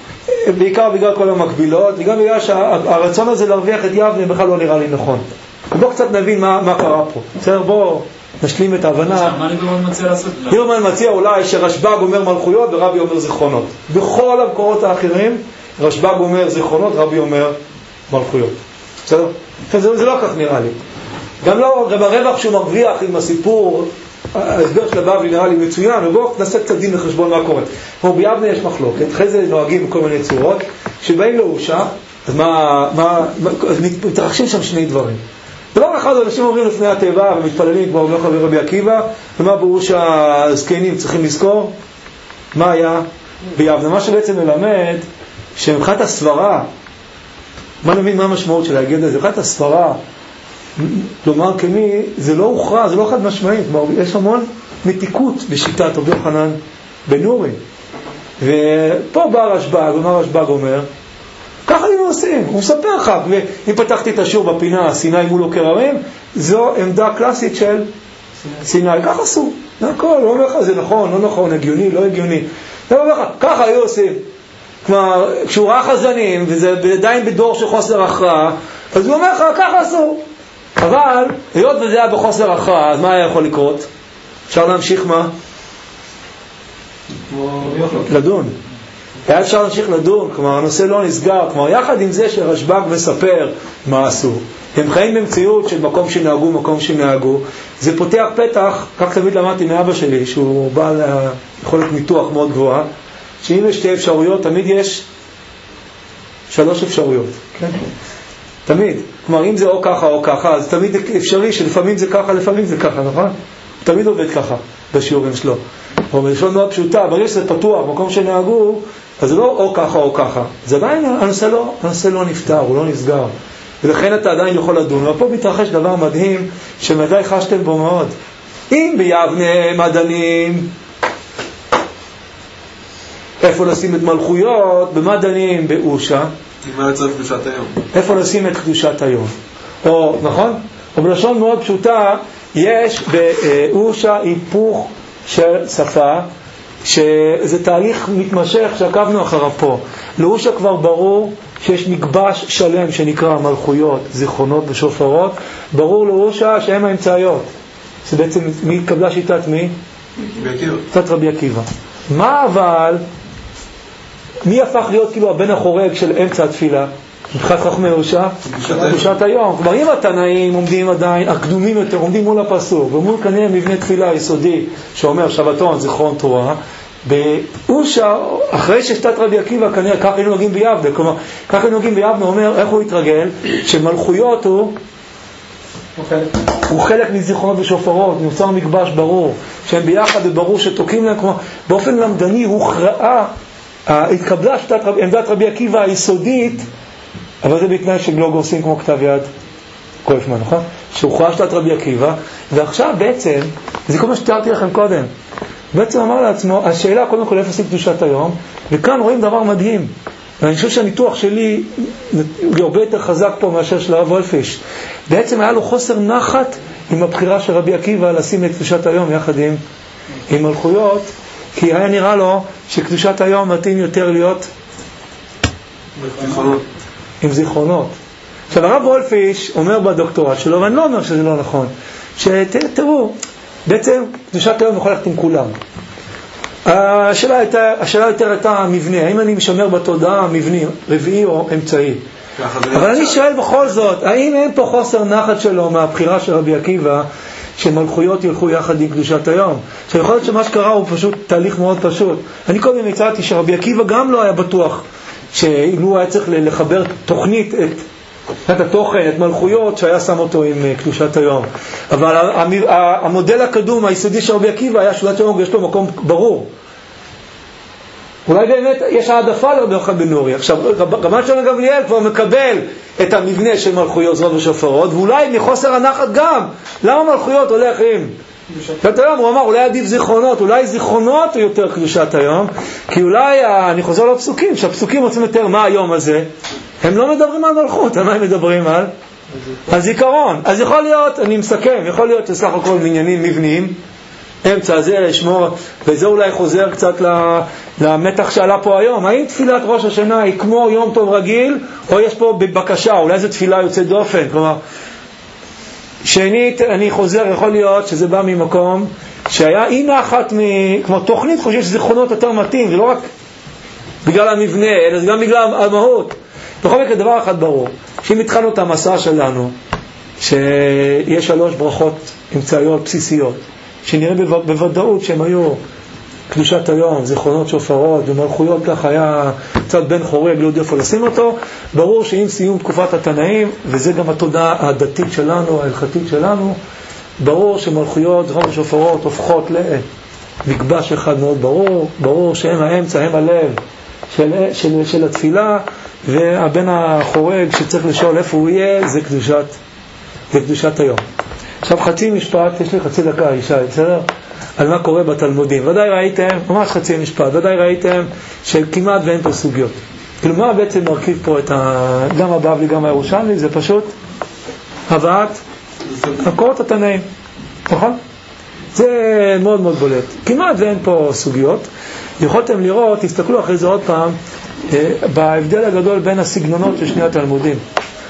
[SPEAKER 1] בעיקר בגלל כל המקבילות, וגם בגלל שהרצון הזה להרוויח את יבנה בכלל לא נראה לי נכון. בואו קצת נבין מה, מה קרה פה. בסדר, בואו נשלים את ההבנה.
[SPEAKER 9] מה ליברמן מציע לעשות?
[SPEAKER 1] ליברמן מציע אולי שרשב"ג אומר מלכויות ורבי אומר זיכרונות. בכל המקורות האחרים, רשב"ג אומר זיכרונות, רבי אומר מלכויות. בסדר? זה, זה לא כך נראה לי. גם לא, גם הרווח שהוא מרוויח עם הסיפור, ההסבר של הבבלי נראה לי מצוין, ובואו נעשה קצת דין לחשבון מה קורה. כמו ביבנה יש מחלוקת, אחרי זה נוהגים בכל מיני צורות, שבאים לאושה, אז מה, מה, אז מתרחשים שם שני דברים. דבר אחד, אנשים אומרים לפני התיבה ומתפללים כמו רבי חבר רבי עקיבא, ומה ברור שהזקנים צריכים לזכור? מה היה ביבנה? מה שבעצם מלמד שמבחינת הסברה, מה נבין מה המשמעות של להגיד את זה? מבחינת הסברה, כלומר כמי, זה לא הוכרע, זה לא חד משמעית, יש המון מתיקות בשיטת רבי יוחנן בן נורי. ופה בא רשב"ג, ומה רשב"ג אומר? ככה היינו עושים, הוא מספר לך, ואם פתחתי את השיעור בפינה, סיני מול הקררים, זו עמדה קלאסית של סיני, ככה עשו, זה הכל, לא אומר לך, זה נכון, לא נכון, הגיוני, לא הגיוני, לא אומר לך, ככה היו עושים. כלומר, כשהוא ראה חזנים, וזה עדיין בדור של חוסר הכרעה, אז הוא אומר לך, ככה אסור. אבל, היות וזה היה בחוסר הכרעה, אז מה היה יכול לקרות? אפשר להמשיך מה? לדון. היה אפשר להמשיך לדון, כלומר הנושא לא נסגר, כלומר יחד עם זה שרשב"ג מספר מה עשו. הם חיים במציאות של מקום שנהגו, מקום שנהגו. זה פותח פתח, כך תמיד למדתי מאבא שלי, שהוא בעל יכולת ניתוח מאוד גבוהה, שאם יש שתי אפשרויות, תמיד יש שלוש אפשרויות. כן? תמיד. כלומר, אם זה או ככה או ככה, אז תמיד אפשרי שלפעמים זה ככה, לפעמים זה ככה, נכון? תמיד עובד ככה בשיעורים שלו. אבל בלשון מאוד פשוטה, ברגע שזה פתוח, מקום שנהגו, אז זה לא או ככה או ככה. זה עדיין, הנושא לא, הנושא לא נפתר, הוא לא נסגר. ולכן אתה עדיין יכול לדון. ופה מתרחש דבר מדהים, שמדי חשתם בו מאוד. אם ביבנה מדענים, איפה לשים את מלכויות, במדענים, באושה.
[SPEAKER 4] מה לצריך קדושת היום?
[SPEAKER 1] איפה לשים את קדושת היום. או, נכון? או בלשון מאוד פשוטה, יש באושה היפוך של שפה, שזה תהליך מתמשך שעקבנו אחריו פה. לאושה כבר ברור שיש מקבש שלם שנקרא מלכויות, זיכרונות ושופרות. ברור לאושה שהם האמצעיות. זה בעצם, מי התקבלה שיטת מי? שיטת רבי עקיבא. מה אבל, מי הפך להיות כאילו הבן החורג של אמצע התפילה? מבחינת חכמי אושה? קדושת היום. כלומר, אם התנאים עומדים עדיין, הקדומים יותר, עומדים מול הפסוק, ומול כנראה מבנה תפילה יסודי, שאומר שבתון, זיכרון תורה, באושה, אחרי ששיטת רבי עקיבא, כנראה, כך היינו נוגעים ביבנה, כלומר, כך היינו נוגעים ביבנה, אומר, איך הוא התרגל? שמלכויות הוא, הוא חלק מזיכרונות ושופרות, נוצר מקבש ברור, שהם ביחד וברור שתוקים להם, כלומר, באופן למדני, הוכרעה, התקבלה שיטת עמדת רבי עקיבא היסודית, אבל זה בתנאי שלא גורסים כמו כתב יד קויפמן, נכון? שהוכרעה שיטת רבי עקיבא, ועכשיו בעצם, זה כל מה שתיארתי לכם קודם, בעצם אמר לעצמו, השאלה קודם כל איפה עושים קדושת היום, וכאן רואים דבר מדהים, ואני חושב שהניתוח שלי הוא הרבה יותר חזק פה מאשר של הרב וולפיש. בעצם היה לו חוסר נחת עם הבחירה של רבי עקיבא לשים את קדושת היום יחד עם, עם מלכויות, כי היה נראה לו שקדושת היום מתאים יותר להיות
[SPEAKER 4] זיכרונות.
[SPEAKER 1] עם זיכרונות. עכשיו הרב וולפיש אומר בדוקטורט שלו, ואני לא אומר שזה לא נכון, שתראו, בעצם קדושת היום יכול ללכת עם כולם. השאלה הייתה, השאלה יותר הייתה המבנה, האם אני משמר בתודעה המבני, רביעי או אמצעי. אבל אני שואל בכל זאת, האם אין פה חוסר נחת שלו מהבחירה של רבי עקיבא, שמלכויות ילכו יחד עם קדושת היום? שיכול להיות שמה שקרה הוא פשוט תהליך מאוד פשוט. אני קודם הצעתי שרבי עקיבא גם לא היה בטוח, שאם הוא היה צריך לחבר תוכנית את, את התוכן, את מלכויות, שהיה שם אותו עם קדושת היום. אבל המודל הקדום, היסודי של רבי עקיבא, היה קדושת היום, יש לו מקום ברור. אולי באמת יש העדפה לרבי יוחנן בן נורי. עכשיו, רבן שמעון גמליאל כבר מקבל את המבנה של מלכויות, זרות ושופרות, ואולי מחוסר הנחת גם. למה מלכויות הולך עם? קדושת היום, הוא אמר, אולי עדיף זיכרונות, אולי זיכרונות הוא יותר קדושת היום, כי אולי, אני חוזר לפסוקים, שהפסוקים רוצים יותר מה היום הזה, הם לא מדברים על מלכות, מה הם מדברים על? על זיכרון. אז יכול להיות, אני מסכם, יכול להיות שסך הכל עניינים מבניים, אמצע זה לשמור, וזה אולי חוזר קצת למתח שעלה פה היום. האם תפילת ראש השנה היא כמו יום טוב רגיל, או יש פה בבקשה, אולי זו תפילה יוצאת דופן? כלומר, שנית, אני חוזר, יכול להיות שזה בא ממקום שהיה אינה אחת, מ... כמו תוכנית, חושב שזיכרונות יותר מתאים, ולא רק בגלל המבנה, אלא גם בגלל המהות. בכל מקרה, דבר אחד ברור, שאם התחלנו את המסע שלנו, שיש שלוש ברכות אמצעיות בסיסיות, שנראה בוודאות שהם היו קדושת היום, זיכרונות שופרות ומלכויות, כך היה קצת בן חורג, לא יודע איפה לשים אותו. ברור שעם סיום תקופת התנאים, וזה גם התודעה הדתית שלנו, ההלכתית שלנו, ברור שמלכויות, זיכרונות ושופרות הופכות למקבש אחד מאוד ברור, ברור שהם האמצע, הם הלב של, של, של התפילה, והבן החורג שצריך לשאול איפה הוא יהיה, זה קדושת, זה קדושת היום. עכשיו חצי משפט, יש לי חצי דקה, ישי, בסדר? על מה קורה בתלמודים. ודאי ראיתם, ממש חצי משפט, ודאי ראיתם שכמעט ואין פה סוגיות. כאילו מה בעצם מרכיב פה את ה... גם הבבלי, גם הירושלמי, זה פשוט הבאת מקורות התנאים, נכון? זה מאוד מאוד בולט. כמעט ואין פה סוגיות. יכולתם לראות, תסתכלו אחרי זה עוד פעם, בהבדל הגדול בין הסגנונות של שני התלמודים.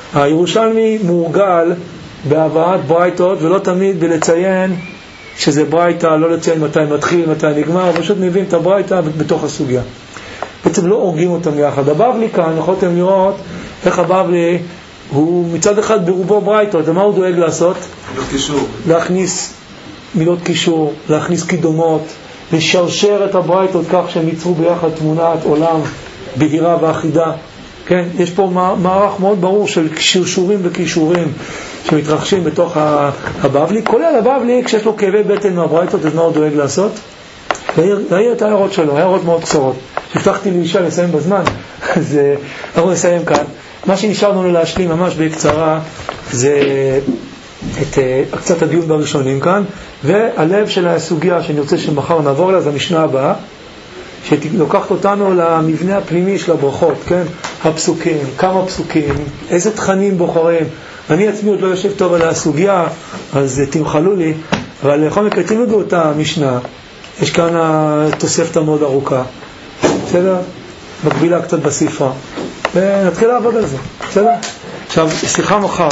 [SPEAKER 1] הירושלמי מורגל בהבאת ברייתות, ולא תמיד בלציין שזה ברייתא, לא לציין מתי מתחיל, מתי נגמר, פשוט מביאים את הברייתא בתוך הסוגיה. בעצם לא הורגים אותם יחד. הבבלי כאן, יכולתם לראות איך הבבלי הוא מצד אחד ברובו ברייתות, ומה הוא דואג לעשות? להכניס מילות קישור, להכניס קידומות, לשרשר את הברייתות כך שהם ייצרו ביחד תמונת עולם בהירה ואחידה. כן, יש פה מערך מאוד ברור של שרשורים וקישורים שמתרחשים בתוך הבבלי, כולל הבבלי כשיש לו כאבי בטן מהברייתות, אז מה הוא דואג לעשות? להעיר את ההערות שלו, הערות מאוד קצרות. הבטחתי לאישה לסיים בזמן, אז אנחנו נסיים כאן. מה שנשארנו לו להשלים ממש בקצרה זה את קצת הדיון בראשונים כאן, והלב של הסוגיה שאני רוצה שמחר נעבור לה זה המשנה הבאה, שלוקחת אותנו למבנה הפנימי של הברכות, כן? הפסוקים, כמה פסוקים, איזה תכנים בוחרים. אני עצמי עוד לא יושב טוב על הסוגיה, אז תמחלו לי, אבל לכל מקרה תלמדו את המשנה. יש כאן תוספתא מאוד ארוכה, בסדר? מקבילה קצת בספרה, ונתחיל לעבוד על זה, בסדר? עכשיו, סליחה מחר,